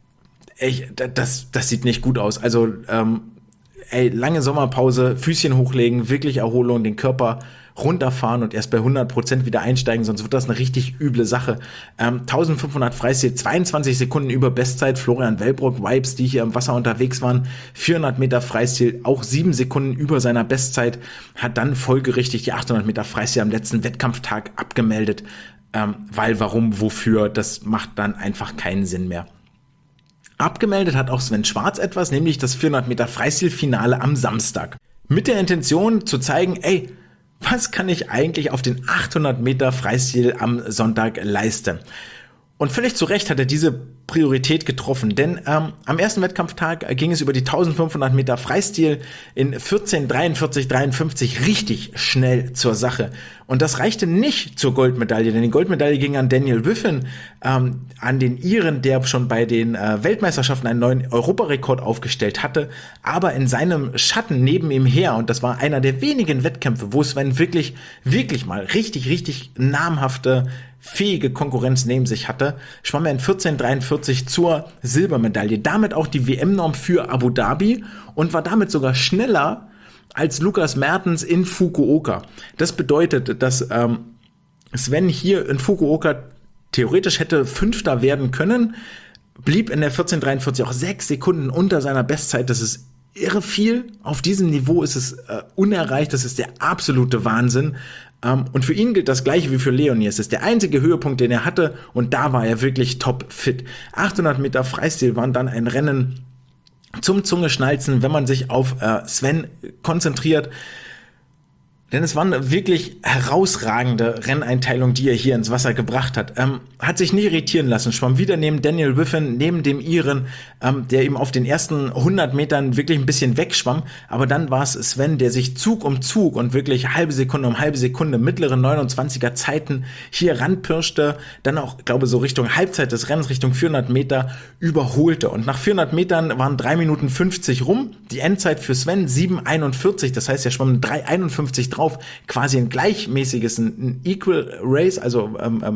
Das sieht nicht gut aus. Also lange Sommerpause, Füßchen hochlegen, wirklich Erholung, den Körper runterfahren und erst bei 100% wieder einsteigen, sonst wird das eine richtig üble Sache. 1500 Freistil, 22 Sekunden über Bestzeit, Florian Wellbrock, Vibes, die hier im Wasser unterwegs waren, 400 Meter Freistil, auch 7 Sekunden über seiner Bestzeit, hat dann folgerichtig die 800 Meter Freistil am letzten Wettkampftag abgemeldet, weil, warum, wofür, das macht dann einfach keinen Sinn mehr. Abgemeldet hat auch Sven Schwarz etwas, nämlich das 400 Meter Freistilfinale am Samstag. Mit der Intention zu zeigen, was kann ich eigentlich auf den 800 Meter Freistil am Sonntag leisten? Und völlig zu Recht hat er diese Priorität getroffen, denn am ersten Wettkampftag ging es über die 1500 Meter Freistil in 14:43,53 richtig schnell zur Sache. Und das reichte nicht zur Goldmedaille, denn die Goldmedaille ging an Daniel Wiffen, an den Iren, der schon bei den Weltmeisterschaften einen neuen Europarekord aufgestellt hatte, aber in seinem Schatten neben ihm her, und das war einer der wenigen Wettkämpfe, wo Sven wirklich mal richtig namhafte, fähige Konkurrenz neben sich hatte, schwamm er in 14:43 zur Silbermedaille. Damit auch die WM-Norm für Abu Dhabi und war damit sogar schneller als Lukas Mertens in Fukuoka. Das bedeutet, dass Sven hier in Fukuoka theoretisch hätte Fünfter werden können, blieb in der 14:43 auch 6 Sekunden unter seiner Bestzeit. Das ist irre viel. Auf diesem Niveau ist es unerreicht. Das ist der absolute Wahnsinn. Und für ihn gilt das gleiche wie für Leonie. Es ist der einzige Höhepunkt, den er hatte und da war er wirklich top fit. 800 Meter Freistil waren dann ein Rennen zum Zungeschnalzen, wenn man sich auf Sven konzentriert. Denn es waren wirklich herausragende Renneinteilungen, die er hier ins Wasser gebracht hat. Hat sich nie irritieren lassen, schwamm wieder neben Daniel Wiffen, neben dem Iren, der ihm auf den ersten 100 Metern wirklich ein bisschen wegschwamm. Aber dann war es Sven, der sich Zug um Zug und wirklich halbe Sekunde um halbe Sekunde mittlere 29er Zeiten hier ranpirschte. Dann auch, glaube so Richtung Halbzeit des Rennens, Richtung 400 Meter überholte. Und nach 400 Metern waren 3 Minuten 50 rum. Die Endzeit für Sven 7:41. Das heißt, er schwamm 3:51 drauf. Quasi ein gleichmäßiges, ein Equal Race, also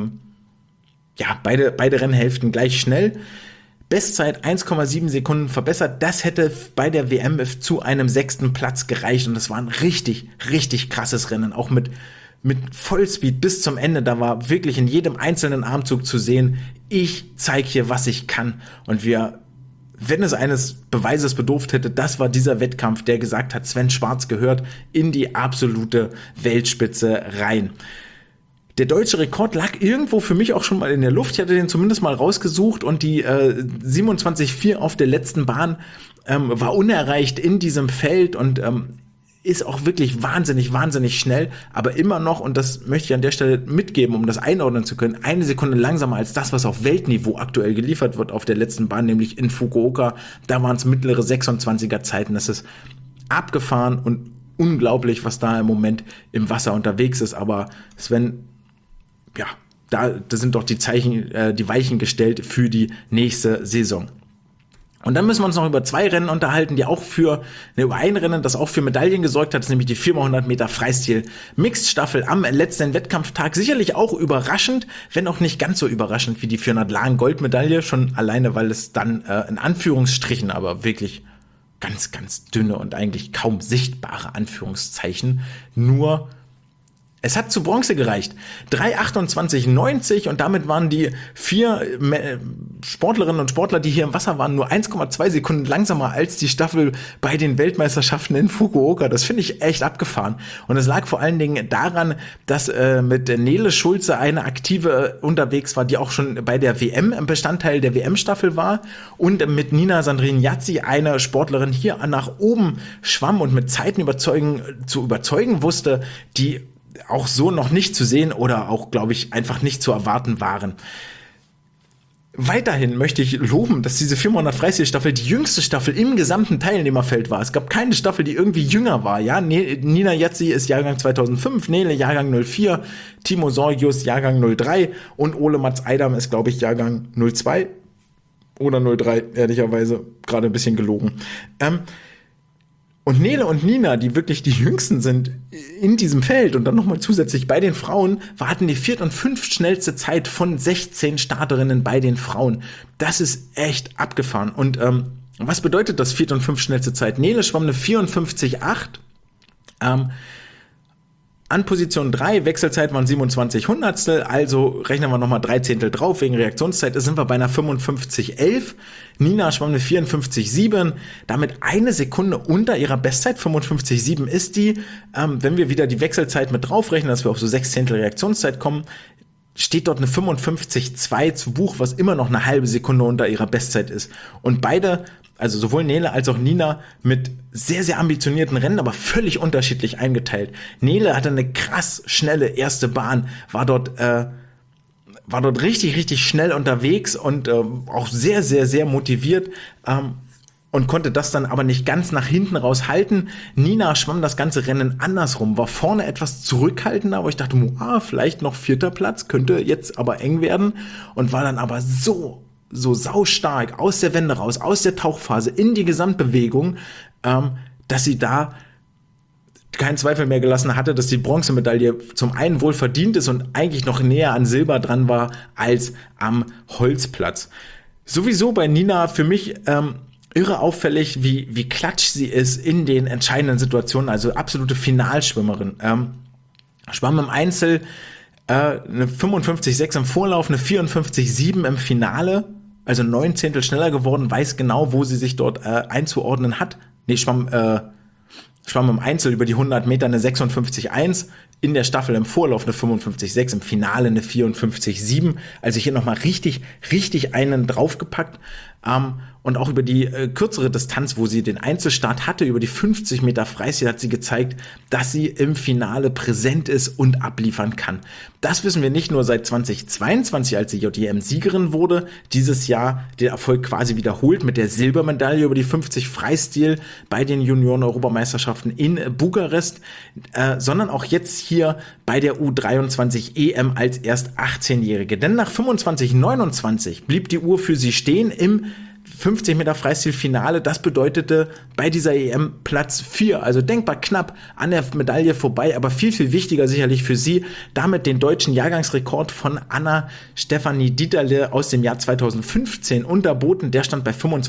beide Rennhälften gleich schnell. Bestzeit 1,7 Sekunden verbessert. Das hätte bei der WM zu einem 6. Platz gereicht und das war ein richtig krasses Rennen, auch mit Vollspeed bis zum Ende. Da war wirklich in jedem einzelnen Armzug zu sehen, ich zeige hier, was ich kann. Und wenn es eines Beweises bedurft hätte, das war dieser Wettkampf, der gesagt hat, Sven Schwarz gehört in die absolute Weltspitze rein. Der deutsche Rekord lag irgendwo für mich auch schon mal in der Luft. Ich hatte den zumindest mal rausgesucht und die 27,4 auf der letzten Bahn war unerreicht in diesem Feld und ist auch wirklich wahnsinnig schnell, aber immer noch, und das möchte ich an der Stelle mitgeben, um das einordnen zu können, 1 Sekunde langsamer als das, was auf Weltniveau aktuell geliefert wird auf der letzten Bahn, nämlich in Fukuoka. Da waren es mittlere 26er Zeiten. Das ist abgefahren und unglaublich, was da im Moment im Wasser unterwegs ist. Aber Sven, da sind doch die Weichen gestellt für die nächste Saison. Und dann müssen wir uns noch über 2 Rennen unterhalten, über ein Rennen, das auch für Medaillen gesorgt hat, das ist nämlich die 4x100 Meter Freistil Mixed Staffel am letzten Wettkampftag. Sicherlich auch überraschend, wenn auch nicht ganz so überraschend wie die 400 Lagen Goldmedaille, schon alleine, weil es dann in Anführungsstrichen, aber wirklich ganz dünne und eigentlich kaum sichtbare Anführungszeichen, nur Es hat zu Bronze gereicht. 3:28,90 und damit waren die 4 Sportlerinnen und Sportler, die hier im Wasser waren, nur 1,2 Sekunden langsamer als die Staffel bei den Weltmeisterschaften in Fukuoka. Das finde ich echt abgefahren. Und es lag vor allen Dingen daran, dass mit Nele Schulze eine Aktive unterwegs war, die auch schon bei der WM Bestandteil der WM-Staffel war und mit Nina Sandrine Yazzi eine Sportlerin hier nach oben schwamm und mit Zeiten zu überzeugen wusste, die auch so noch nicht zu sehen oder auch, glaube ich, einfach nicht zu erwarten waren. Weiterhin möchte ich loben, dass diese 400 Freistil-Staffel die jüngste Staffel im gesamten Teilnehmerfeld war. Es gab keine Staffel, die irgendwie jünger war. Ja, Nina Yazzi ist Jahrgang 2005, Nele Jahrgang 04, Timo Sorgius Jahrgang 03 und Ole Mats Eidam ist, glaube ich, Jahrgang 02 oder 03, ehrlicherweise gerade ein bisschen gelogen. Und Nele und Nina, die wirklich die Jüngsten sind in diesem Feld und dann nochmal zusätzlich bei den Frauen, hatten die 4. und 5. schnellste Zeit von 16 Starterinnen bei den Frauen. Das ist echt abgefahren. Und was bedeutet das 4. und 5. schnellste Zeit? Nele schwamm eine 54,8. An Position 3, Wechselzeit waren 27 Hundertstel, also rechnen wir nochmal 3 Zehntel drauf, wegen Reaktionszeit, da sind wir bei einer 55,11. Nina schwamm eine 54,7, damit eine Sekunde unter ihrer Bestzeit, 55,7 ist die. Wenn wir wieder die Wechselzeit mit draufrechnen, dass wir auf so 6 Zehntel Reaktionszeit kommen, steht dort eine 55,2 zu Buch, was immer noch eine halbe Sekunde unter ihrer Bestzeit ist. Und beide, also sowohl Nele als auch Nina, mit sehr, sehr ambitionierten Rennen, aber völlig unterschiedlich eingeteilt. Nele hatte eine krass schnelle erste Bahn, war dort richtig, richtig schnell unterwegs und auch sehr, sehr, sehr motiviert und konnte das dann aber nicht ganz nach hinten raus halten. Nina schwamm das ganze Rennen andersrum, war vorne etwas zurückhaltender, aber ich dachte, vielleicht noch 4. Platz, könnte jetzt aber eng werden und war dann aber so saustark aus der Wende raus, aus der Tauchphase in die Gesamtbewegung, dass sie da keinen Zweifel mehr gelassen hatte, dass die Bronzemedaille zum einen wohl verdient ist und eigentlich noch näher an Silber dran war als am Holzplatz. Sowieso bei Nina für mich irre auffällig, wie klatsch sie ist in den entscheidenden Situationen, also absolute Finalschwimmerin. Schwamm im Einzel eine 55,6 im Vorlauf, eine 54,7 im Finale, also 9 Zehntel schneller geworden, weiß genau, wo sie sich dort einzuordnen hat. Schwamm im Einzel über die 100 Meter eine 56,1, in der Staffel im Vorlauf eine 55,6, im Finale eine 54,7. Also hier nochmal richtig einen draufgepackt. Und auch über die kürzere Distanz, wo sie den Einzelstart hatte, über die 50 Meter Freistil, hat sie gezeigt, dass sie im Finale präsent ist und abliefern kann. Das wissen wir nicht nur seit 2022, als sie JDM-Siegerin wurde, dieses Jahr den Erfolg quasi wiederholt mit der Silbermedaille über die 50 Freistil bei den Junioren-Europameisterschaften in Bukarest, sondern auch jetzt hier bei der U23 EM als erst 18-Jährige. Denn nach 25,29 blieb die Uhr für sie stehen im 50 Meter Freistil-Finale, das bedeutete bei dieser EM Platz 4, also denkbar knapp an der Medaille vorbei, aber viel, viel wichtiger sicherlich für sie, damit den deutschen Jahrgangsrekord von Anna Stefanie Dieterle aus dem Jahr 2015 unterboten, der stand bei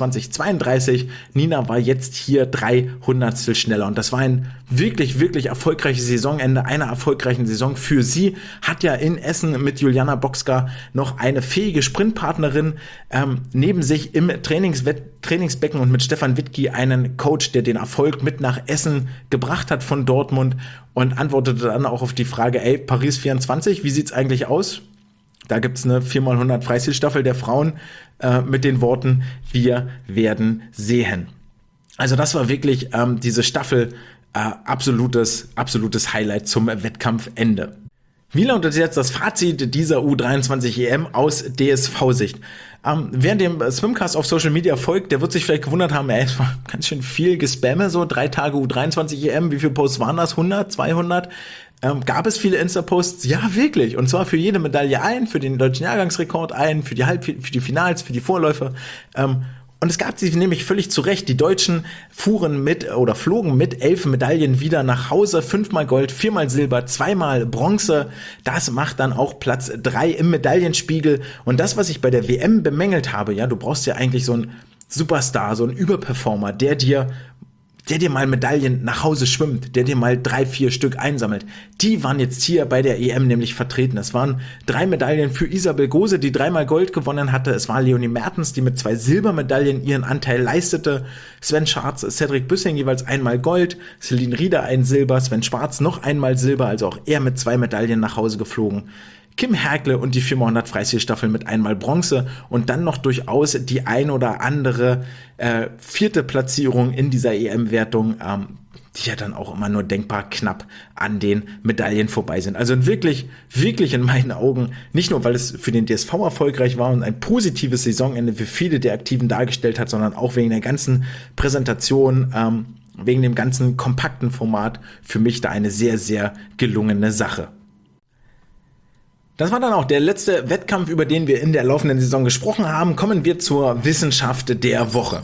25,32, Nina war jetzt hier 3 Hundertstel schneller und das war ein wirklich, wirklich erfolgreiches Saisonende, einer erfolgreichen Saison für sie, hat ja in Essen mit Juliana Boxka noch eine fähige Sprintpartnerin neben sich im Trainingsbecken und mit Stefan Wittke einen Coach, der den Erfolg mit nach Essen gebracht hat von Dortmund und antwortete dann auch auf die Frage, Paris 24, wie sieht's eigentlich aus? Da gibt's eine 4x100 Freistilstaffel der Frauen mit den Worten, wir werden sehen. Also das war wirklich diese Staffel absolutes Highlight zum Wettkampfende. Wie lautet jetzt das Fazit dieser U23 EM aus DSV-Sicht? Wer dem Swimcast auf Social Media folgt, der wird sich vielleicht gewundert haben, es war ganz schön viel Gespamme, so 3 Tage U23 EM, wie viele Posts waren das? 100, 200? Gab es viele Insta-Posts? Ja, wirklich. Und zwar für jede Medaille ein, für den deutschen Jahrgangsrekord ein, für die Finals, für die Vorläufe. Und es gab sie nämlich völlig zu Recht. Die Deutschen flogen mit 11 Medaillen wieder nach Hause. 5-mal Gold, 4-mal Silber, 2-mal Bronze. Das macht dann auch Platz 3 im Medaillenspiegel. Und das, was ich bei der WM bemängelt habe, ja, du brauchst ja eigentlich so einen Superstar, so einen Überperformer, der dir der dir mal Medaillen nach Hause schwimmt, der dir mal 3-4 Stück einsammelt. Die waren jetzt hier bei der EM nämlich vertreten. Es waren 3 Medaillen für Isabel Gose, die 3-mal Gold gewonnen hatte. Es war Leonie Mertens, die mit 2 Silbermedaillen ihren Anteil leistete. Sven Scharz, Cedric Büssing jeweils 1-mal Gold, Celine Rieder 1 Silber, Sven Schwarz noch 1-mal Silber, also auch er mit 2 Medaillen nach Hause geflogen. Kim Hergle und die 4x100 Freistilstaffel mit 1-mal Bronze und dann noch durchaus die ein oder andere 4. Platzierung in dieser EM-Wertung, die ja dann auch immer nur denkbar knapp an den Medaillen vorbei sind. Also wirklich, wirklich in meinen Augen, nicht nur, weil es für den DSV erfolgreich war und ein positives Saisonende für viele der Aktiven dargestellt hat, sondern auch wegen der ganzen Präsentation, wegen dem ganzen kompakten Format, für mich da eine sehr, sehr gelungene Sache. Das war dann auch der letzte Wettkampf, über den wir in der laufenden Saison gesprochen haben. Kommen wir zur Wissenschaft der Woche.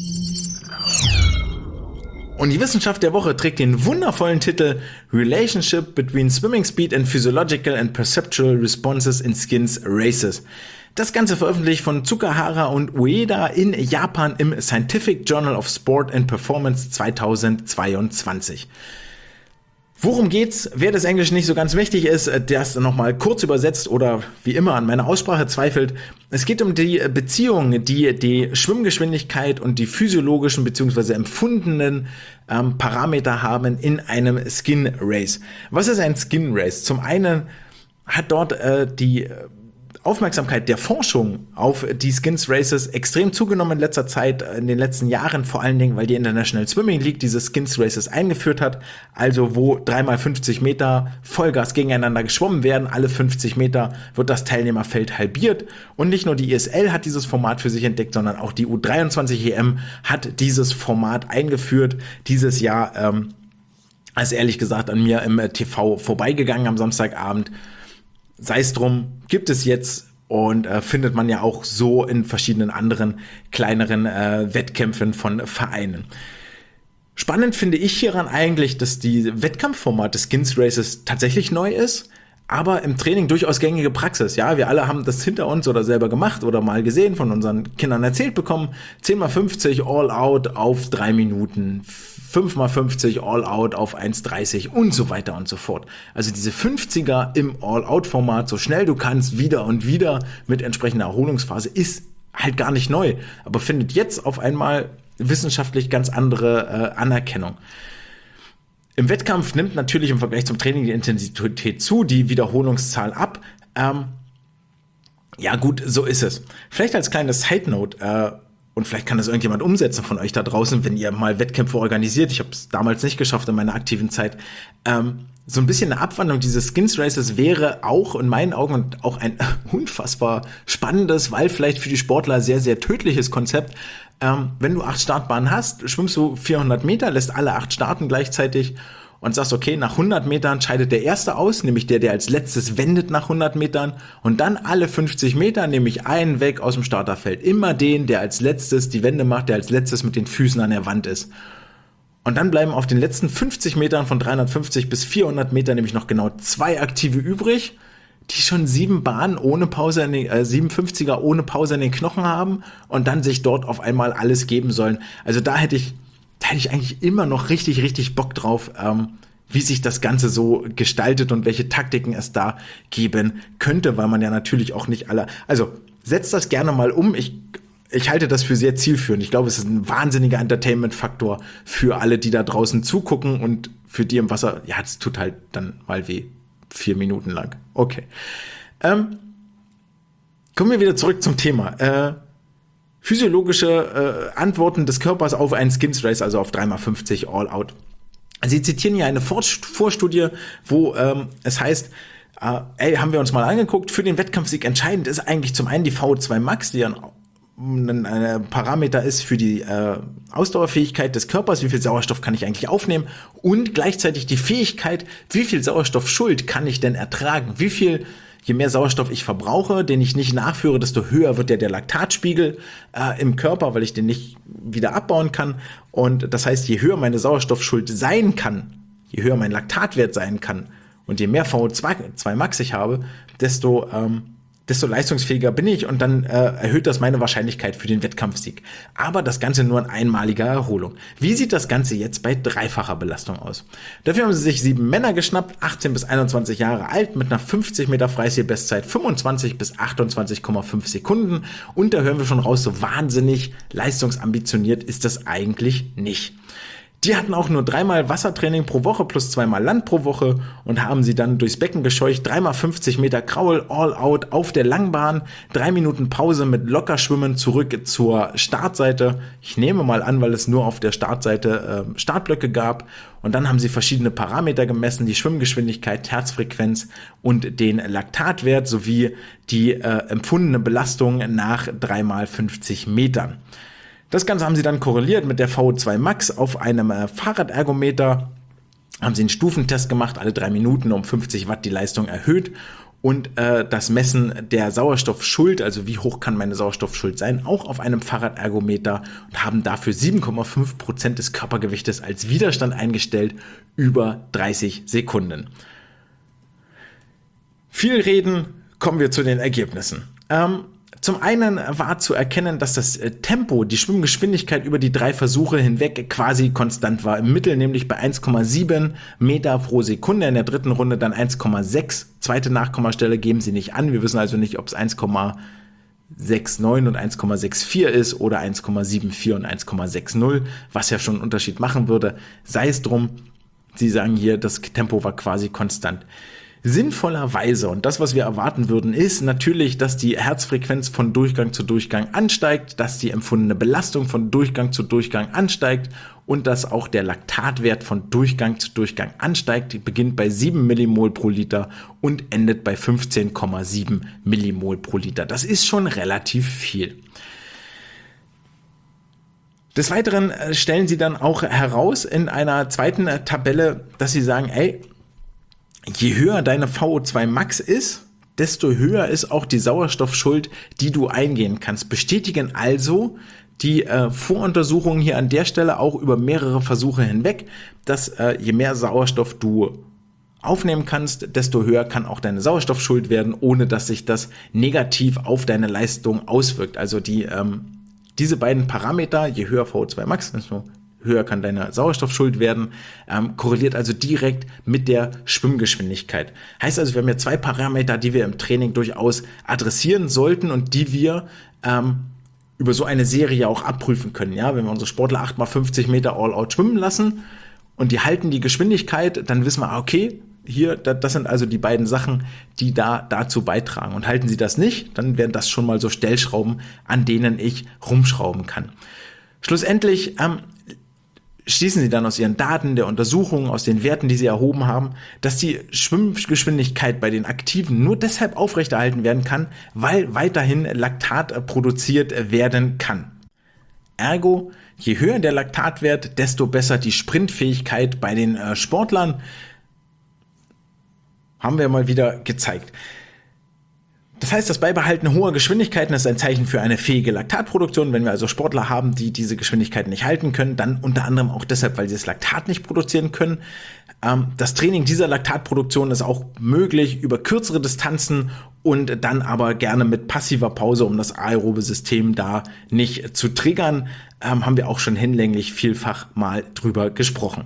Und die Wissenschaft der Woche trägt den wundervollen Titel Relationship between Swimming Speed and Physiological and Perceptual Responses in Skins Races. Das Ganze veröffentlicht von Tsukahara und Ueda in Japan im Scientific Journal of Sport and Performance 2022. Worum geht's? Wer das Englisch nicht so ganz mächtig ist, das nochmal kurz übersetzt oder wie immer an meiner Aussprache zweifelt. Es geht um die Beziehung, die die Schwimmgeschwindigkeit und die physiologischen bzw. empfundenen Parameter haben in einem Skin Race. Was ist ein Skin Race? Zum einen hat dort die Aufmerksamkeit der Forschung auf die Skins Races extrem zugenommen in letzter Zeit, in den letzten Jahren, vor allen Dingen, weil die International Swimming League diese Skins Races eingeführt hat, also wo 3x50 Meter Vollgas gegeneinander geschwommen werden, alle 50 Meter wird das Teilnehmerfeld halbiert und nicht nur die ISL hat dieses Format für sich entdeckt, sondern auch die U23 EM hat dieses Format eingeführt, dieses Jahr, ist ehrlich gesagt an mir im TV vorbeigegangen am Samstagabend. Sei es drum, gibt es jetzt und findet man ja auch so in verschiedenen anderen kleineren Wettkämpfen von Vereinen. Spannend finde ich hieran eigentlich, dass die Wettkampfformat des Skins Races tatsächlich neu ist, aber im Training durchaus gängige Praxis. Ja, wir alle haben das hinter uns oder selber gemacht oder mal gesehen, von unseren Kindern erzählt bekommen. 10x50 All Out auf 3 Minuten, 5x50 All Out auf 1,30 und so weiter und so fort. Also diese 50er im All-Out-Format, so schnell du kannst, wieder und wieder mit entsprechender Erholungsphase, ist halt gar nicht neu, aber findet jetzt auf einmal wissenschaftlich ganz andere Anerkennung. Im Wettkampf nimmt natürlich im Vergleich zum Training die Intensität zu, die Wiederholungszahl ab. Ja gut, so ist es. Vielleicht als kleine Side-Note, und vielleicht kann das irgendjemand umsetzen von euch da draußen, wenn ihr mal Wettkämpfe organisiert. Ich habe es damals nicht geschafft in meiner aktiven Zeit. So ein bisschen eine Abwandlung dieses Skins Races wäre auch in meinen Augen und auch ein unfassbar spannendes, weil vielleicht für die Sportler sehr, sehr tödliches Konzept. Wenn du 8 Startbahnen hast, schwimmst du 400 Meter, lässt alle 8 starten gleichzeitig und sagst, okay, nach 100 Metern scheidet der Erste aus, nämlich der als letztes wendet nach 100 Metern und dann alle 50 Meter nehme ich einen weg aus dem Starterfeld. Immer den, der als letztes die Wende macht, der als letztes mit den Füßen an der Wand ist. Und dann bleiben auf den letzten 50 Metern von 350 bis 400 Metern nämlich noch genau 2 Aktive übrig, die schon 7 Bahnen ohne Pause, 57er ohne Pause in den Knochen haben und dann sich dort auf einmal alles geben sollen. Also da hätte ich eigentlich immer noch richtig, richtig Bock drauf, wie sich das Ganze so gestaltet und welche Taktiken es da geben könnte, weil man ja natürlich auch nicht alle, also setzt das gerne mal um. Ich halte das für sehr zielführend. Ich glaube, es ist ein wahnsinniger Entertainment-Faktor für alle, die da draußen zugucken und für die im Wasser, ja, es tut halt dann mal weh. 4 Minuten lang. Okay. Kommen wir wieder zurück zum Thema. Physiologische Antworten des Körpers auf einen Skins Race, also auf 3x50 All Out. Sie zitieren hier eine Vorstudie, wo es heißt, haben wir uns mal angeguckt, für den Wettkampfsieg entscheidend ist eigentlich zum einen die VO2 Max, die ein Parameter ist für die Ausdauerfähigkeit des Körpers, wie viel Sauerstoff kann ich eigentlich aufnehmen und gleichzeitig die Fähigkeit, wie viel Sauerstoffschuld kann ich denn ertragen, je mehr Sauerstoff ich verbrauche, den ich nicht nachführe, desto höher wird der Laktatspiegel im Körper, weil ich den nicht wieder abbauen kann und das heißt, je höher meine Sauerstoffschuld sein kann, je höher mein Laktatwert sein kann und je mehr VO2 Max ich habe, desto desto leistungsfähiger bin ich und dann erhöht das meine Wahrscheinlichkeit für den Wettkampfsieg. Aber das Ganze nur in einmaliger Erholung. Wie sieht das Ganze jetzt bei dreifacher Belastung aus? Dafür haben sie sich 7 Männer geschnappt, 18 bis 21 Jahre alt, mit einer 50 Meter Freistil-Bestzeit 25 bis 28,5 Sekunden. Und da hören wir schon raus, so wahnsinnig leistungsambitioniert ist das eigentlich nicht. Die hatten auch nur 3-mal Wassertraining pro Woche plus 2-mal Land pro Woche und haben sie dann durchs Becken gescheucht, 3-mal 50 Meter Kraul, all out auf der Langbahn, 3 Minuten Pause mit Lockerschwimmen zurück zur Startseite. Ich nehme mal an, weil es nur auf der Startseite Startblöcke gab. Und dann haben sie verschiedene Parameter gemessen, die Schwimmgeschwindigkeit, Herzfrequenz und den Laktatwert sowie die empfundene Belastung nach 3-mal 50 Metern. Das Ganze haben sie dann korreliert mit der VO2 Max auf einem Fahrradergometer, haben sie einen Stufentest gemacht, alle 3 Minuten um 50 Watt die Leistung erhöht und das Messen der Sauerstoffschuld, also wie hoch kann meine Sauerstoffschuld sein, auch auf einem Fahrradergometer und haben dafür 7,5% des Körpergewichtes als Widerstand eingestellt über 30 Sekunden. Viel reden, kommen wir zu den Ergebnissen. Zum einen war zu erkennen, dass das Tempo, die Schwimmgeschwindigkeit über die 3 Versuche hinweg quasi konstant war. Im Mittel nämlich bei 1,7 Meter pro Sekunde, in der dritten Runde dann 1,6. Zweite Nachkommastelle geben sie nicht an. Wir wissen also nicht, ob es 1,69 und 1,64 ist oder 1,74 und 1,60, was ja schon einen Unterschied machen würde. Sei es drum, sie sagen hier, das Tempo war quasi konstant. Sinnvollerweise, und das, was wir erwarten würden, ist natürlich, dass die Herzfrequenz von Durchgang zu Durchgang ansteigt, dass die empfundene Belastung von Durchgang zu Durchgang ansteigt und dass auch der Laktatwert von Durchgang zu Durchgang ansteigt. Die beginnt bei 7 Millimol pro Liter und endet bei 15,7 Millimol pro Liter. Das ist schon relativ viel. Des Weiteren stellen sie dann auch heraus in einer zweiten Tabelle, dass sie sagen, je höher deine VO2 Max ist, desto höher ist auch die Sauerstoffschuld, die du eingehen kannst. Bestätigen also die Voruntersuchungen hier an der Stelle auch über mehrere Versuche hinweg, dass je mehr Sauerstoff du aufnehmen kannst, desto höher kann auch deine Sauerstoffschuld werden, ohne dass sich das negativ auf deine Leistung auswirkt. Also diese beiden Parameter, je höher VO2 Max, desto höher kann deine Sauerstoffschuld werden, korreliert also direkt mit der Schwimmgeschwindigkeit. Heißt also, wir haben ja 2 Parameter, die wir im Training durchaus adressieren sollten und die wir über so eine Serie auch abprüfen können. Ja, wenn wir unsere Sportler 8x 50 Meter all-out schwimmen lassen und die halten die Geschwindigkeit, dann wissen wir, okay, hier, das sind also die beiden Sachen, die dazu beitragen. Und halten sie das nicht, dann wären das schon mal so Stellschrauben, an denen ich rumschrauben kann. Schlussendlich schließen sie dann aus ihren Daten der Untersuchungen, aus den Werten, die sie erhoben haben, dass die Schwimmgeschwindigkeit bei den Aktiven nur deshalb aufrechterhalten werden kann, weil weiterhin Laktat produziert werden kann. Ergo, je höher der Laktatwert, desto besser die Sprintfähigkeit bei den Sportlern. Haben wir mal wieder gezeigt. Das heißt, das Beibehalten hoher Geschwindigkeiten ist ein Zeichen für eine fähige Laktatproduktion. Wenn wir also Sportler haben, die diese Geschwindigkeiten nicht halten können, dann unter anderem auch deshalb, weil sie das Laktat nicht produzieren können. Das Training dieser Laktatproduktion ist auch möglich über kürzere Distanzen und dann aber gerne mit passiver Pause, um das aerobe System da nicht zu triggern. Haben wir auch schon hinlänglich vielfach mal drüber gesprochen.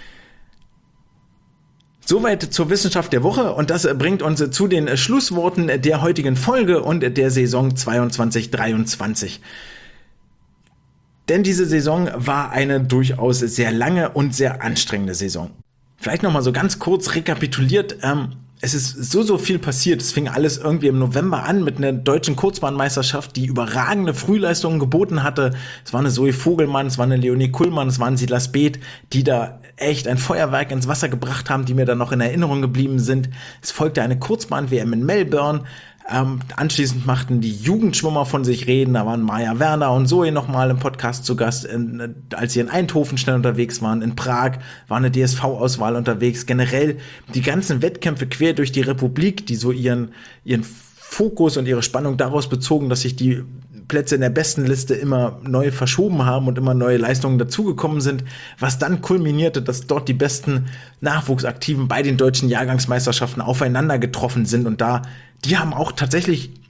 Soweit zur Wissenschaft der Woche und das bringt uns zu den Schlussworten der heutigen Folge und der Saison 22/23. Denn diese Saison war eine durchaus sehr lange und sehr anstrengende Saison. Vielleicht nochmal so ganz kurz rekapituliert, es ist so viel passiert. Es fing alles irgendwie im November an mit einer deutschen Kurzbahnmeisterschaft, die überragende Frühleistungen geboten hatte. Es war eine Zoe Vogelmann, es war eine Leonie Kuhlmann, es war ein Silas Beeth, die da echt ein Feuerwerk ins Wasser gebracht haben, die mir dann noch in Erinnerung geblieben sind. Es folgte eine Kurzbahn-WM in Melbourne. Anschließend machten die Jugendschwimmer von sich reden. Da waren Maja Werner und Zoe nochmal im Podcast zu Gast, als sie in Eindhoven schnell unterwegs waren. In Prag war eine DSV-Auswahl unterwegs. Generell die ganzen Wettkämpfe quer durch die Republik, die so ihren Fokus und ihre Spannung daraus bezogen, dass sich die Plätze in der besten Liste immer neu verschoben haben und immer neue Leistungen dazugekommen sind, was dann kulminierte, dass dort die besten Nachwuchsaktiven bei den deutschen Jahrgangsmeisterschaften aufeinander getroffen sind und die haben auch tatsächlich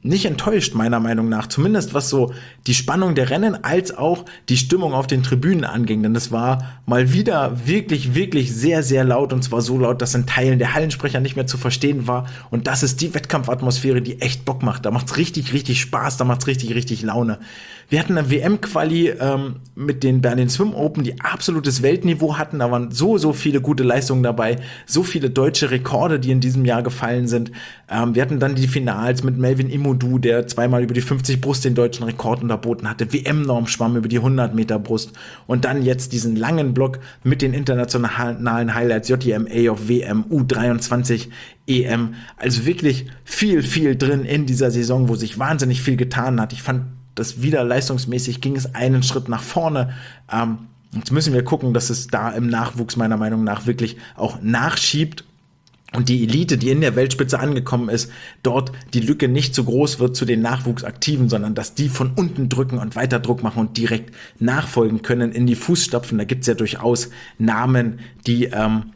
nicht enttäuscht, meiner Meinung nach. Zumindest was so die Spannung der Rennen als auch die Stimmung auf den Tribünen anging. Denn es war mal wieder wirklich, wirklich sehr, sehr laut. Und zwar so laut, dass in Teilen der Hallensprecher nicht mehr zu verstehen war. Und das ist die Wettkampfatmosphäre, die echt Bock macht. Da macht's richtig, richtig Spaß. Da macht's richtig, richtig Laune. Wir hatten eine WM-Quali mit den Berlin Swim Open, die absolutes Weltniveau hatten. Da waren so viele gute Leistungen dabei. So viele deutsche Rekorde, die in diesem Jahr gefallen sind. Wir hatten dann die Finals mit Melvin Imodu, der zweimal über die 50 Brust den deutschen Rekord unterboten hatte. WM-Normschwamm über die 100 Meter Brust. Und dann jetzt diesen langen Block mit den internationalen Highlights, JDMA auf WM, U23, EM. Also wirklich viel, viel drin in dieser Saison, wo sich wahnsinnig viel getan hat. Ich fand, das wieder leistungsmäßig ging es einen Schritt nach vorne. Jetzt müssen wir gucken, dass es da im Nachwuchs meiner Meinung nach wirklich auch nachschiebt und die Elite, die in der Weltspitze angekommen ist, dort die Lücke nicht zu groß wird zu den Nachwuchsaktiven, sondern dass die von unten drücken und weiter Druck machen und direkt nachfolgen können in die Fußstapfen. Da gibt es ja durchaus Namen, die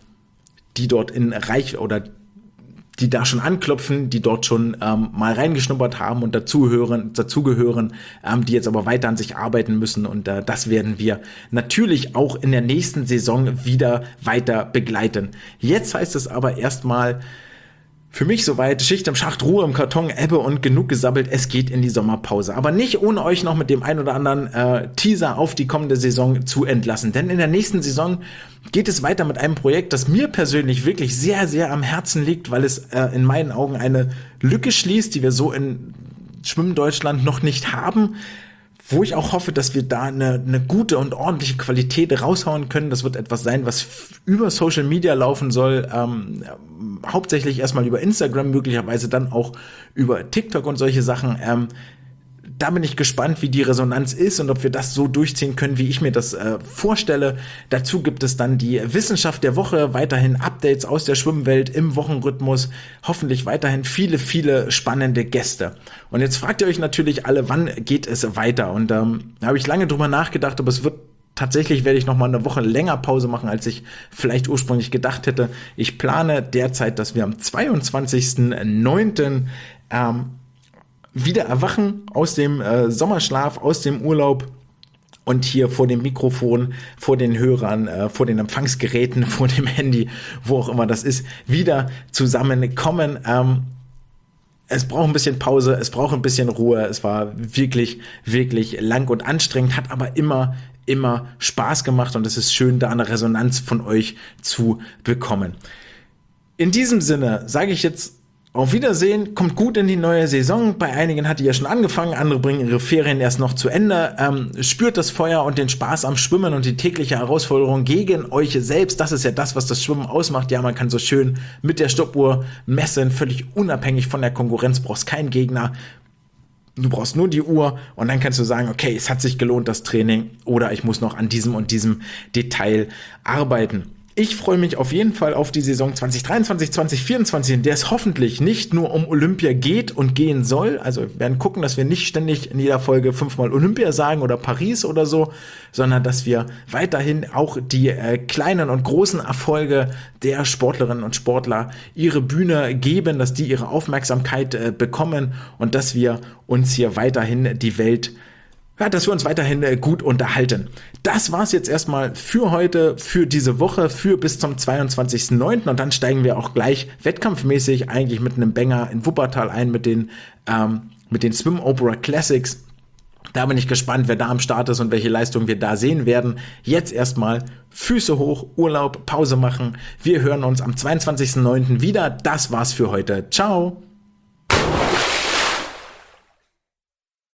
dort in Reich oder die da schon anklopfen, die dort schon mal reingeschnuppert haben und dazugehören, die jetzt aber weiter an sich arbeiten müssen. Und das werden wir natürlich auch in der nächsten Saison wieder weiter begleiten. Jetzt heißt es aber erstmal für mich soweit, Schicht im Schacht, Ruhe im Karton, Ebbe und genug gesabbelt, es geht in die Sommerpause. Aber nicht ohne euch noch mit dem ein oder anderen Teaser auf die kommende Saison zu entlassen. Denn in der nächsten Saison geht es weiter mit einem Projekt, das mir persönlich wirklich sehr, sehr am Herzen liegt, weil es in meinen Augen eine Lücke schließt, die wir so in Schwimmen Deutschland noch nicht haben, wo ich auch hoffe, dass wir da eine gute und ordentliche Qualität raushauen können. Das wird etwas sein, was über Social Media laufen soll, hauptsächlich erstmal über Instagram, möglicherweise dann auch über TikTok und solche Sachen. Da bin ich gespannt, wie die Resonanz ist und ob wir das so durchziehen können, wie ich mir das vorstelle. Dazu gibt es dann die Wissenschaft der Woche, weiterhin Updates aus der Schwimmwelt im Wochenrhythmus, hoffentlich weiterhin viele, viele spannende Gäste. Und jetzt fragt ihr euch natürlich alle, wann geht es weiter? Und da habe ich lange drüber nachgedacht, aber tatsächlich werde ich noch mal eine Woche länger Pause machen, als ich vielleicht ursprünglich gedacht hätte. Ich plane derzeit, dass wir am 22.09. wieder erwachen aus dem Sommerschlaf, aus dem Urlaub und hier vor dem Mikrofon, vor den Hörern, vor den Empfangsgeräten, vor dem Handy, wo auch immer das ist, wieder zusammenkommen. Es braucht ein bisschen Pause, es braucht ein bisschen Ruhe. Es war wirklich, wirklich lang und anstrengend, hat aber immer Spaß gemacht und es ist schön, da eine Resonanz von euch zu bekommen. In diesem Sinne sage ich jetzt auf Wiedersehen, kommt gut in die neue Saison. Bei einigen hat die ja schon angefangen, andere bringen ihre Ferien erst noch zu Ende. Spürt das Feuer und den Spaß am Schwimmen und die tägliche Herausforderung gegen euch selbst. Das ist ja das, was das Schwimmen ausmacht. Ja, man kann so schön mit der Stoppuhr messen, völlig unabhängig von der Konkurrenz, brauchst keinen Gegner. Du brauchst nur die Uhr und dann kannst du sagen, okay, es hat sich gelohnt, das Training, oder ich muss noch an diesem und diesem Detail arbeiten. Ich freue mich auf jeden Fall auf die Saison 2023, 2024, in der es hoffentlich nicht nur um Olympia geht und gehen soll. Also wir werden gucken, dass wir nicht ständig in jeder Folge 5-mal Olympia sagen oder Paris oder so, sondern dass wir weiterhin auch die kleinen und großen Erfolge der Sportlerinnen und Sportler ihre Bühne geben, dass die ihre Aufmerksamkeit bekommen und dass wir uns hier weiterhin dass wir uns weiterhin gut unterhalten. Das war's jetzt erstmal für heute, für diese Woche, für bis zum 22.09. Und dann steigen wir auch gleich wettkampfmäßig eigentlich mit einem Banger in Wuppertal ein mit den Swim Opera Classics. Da bin ich gespannt, wer da am Start ist und welche Leistungen wir da sehen werden. Jetzt erstmal Füße hoch, Urlaub, Pause machen. Wir hören uns am 22.09. wieder. Das war's für heute. Ciao!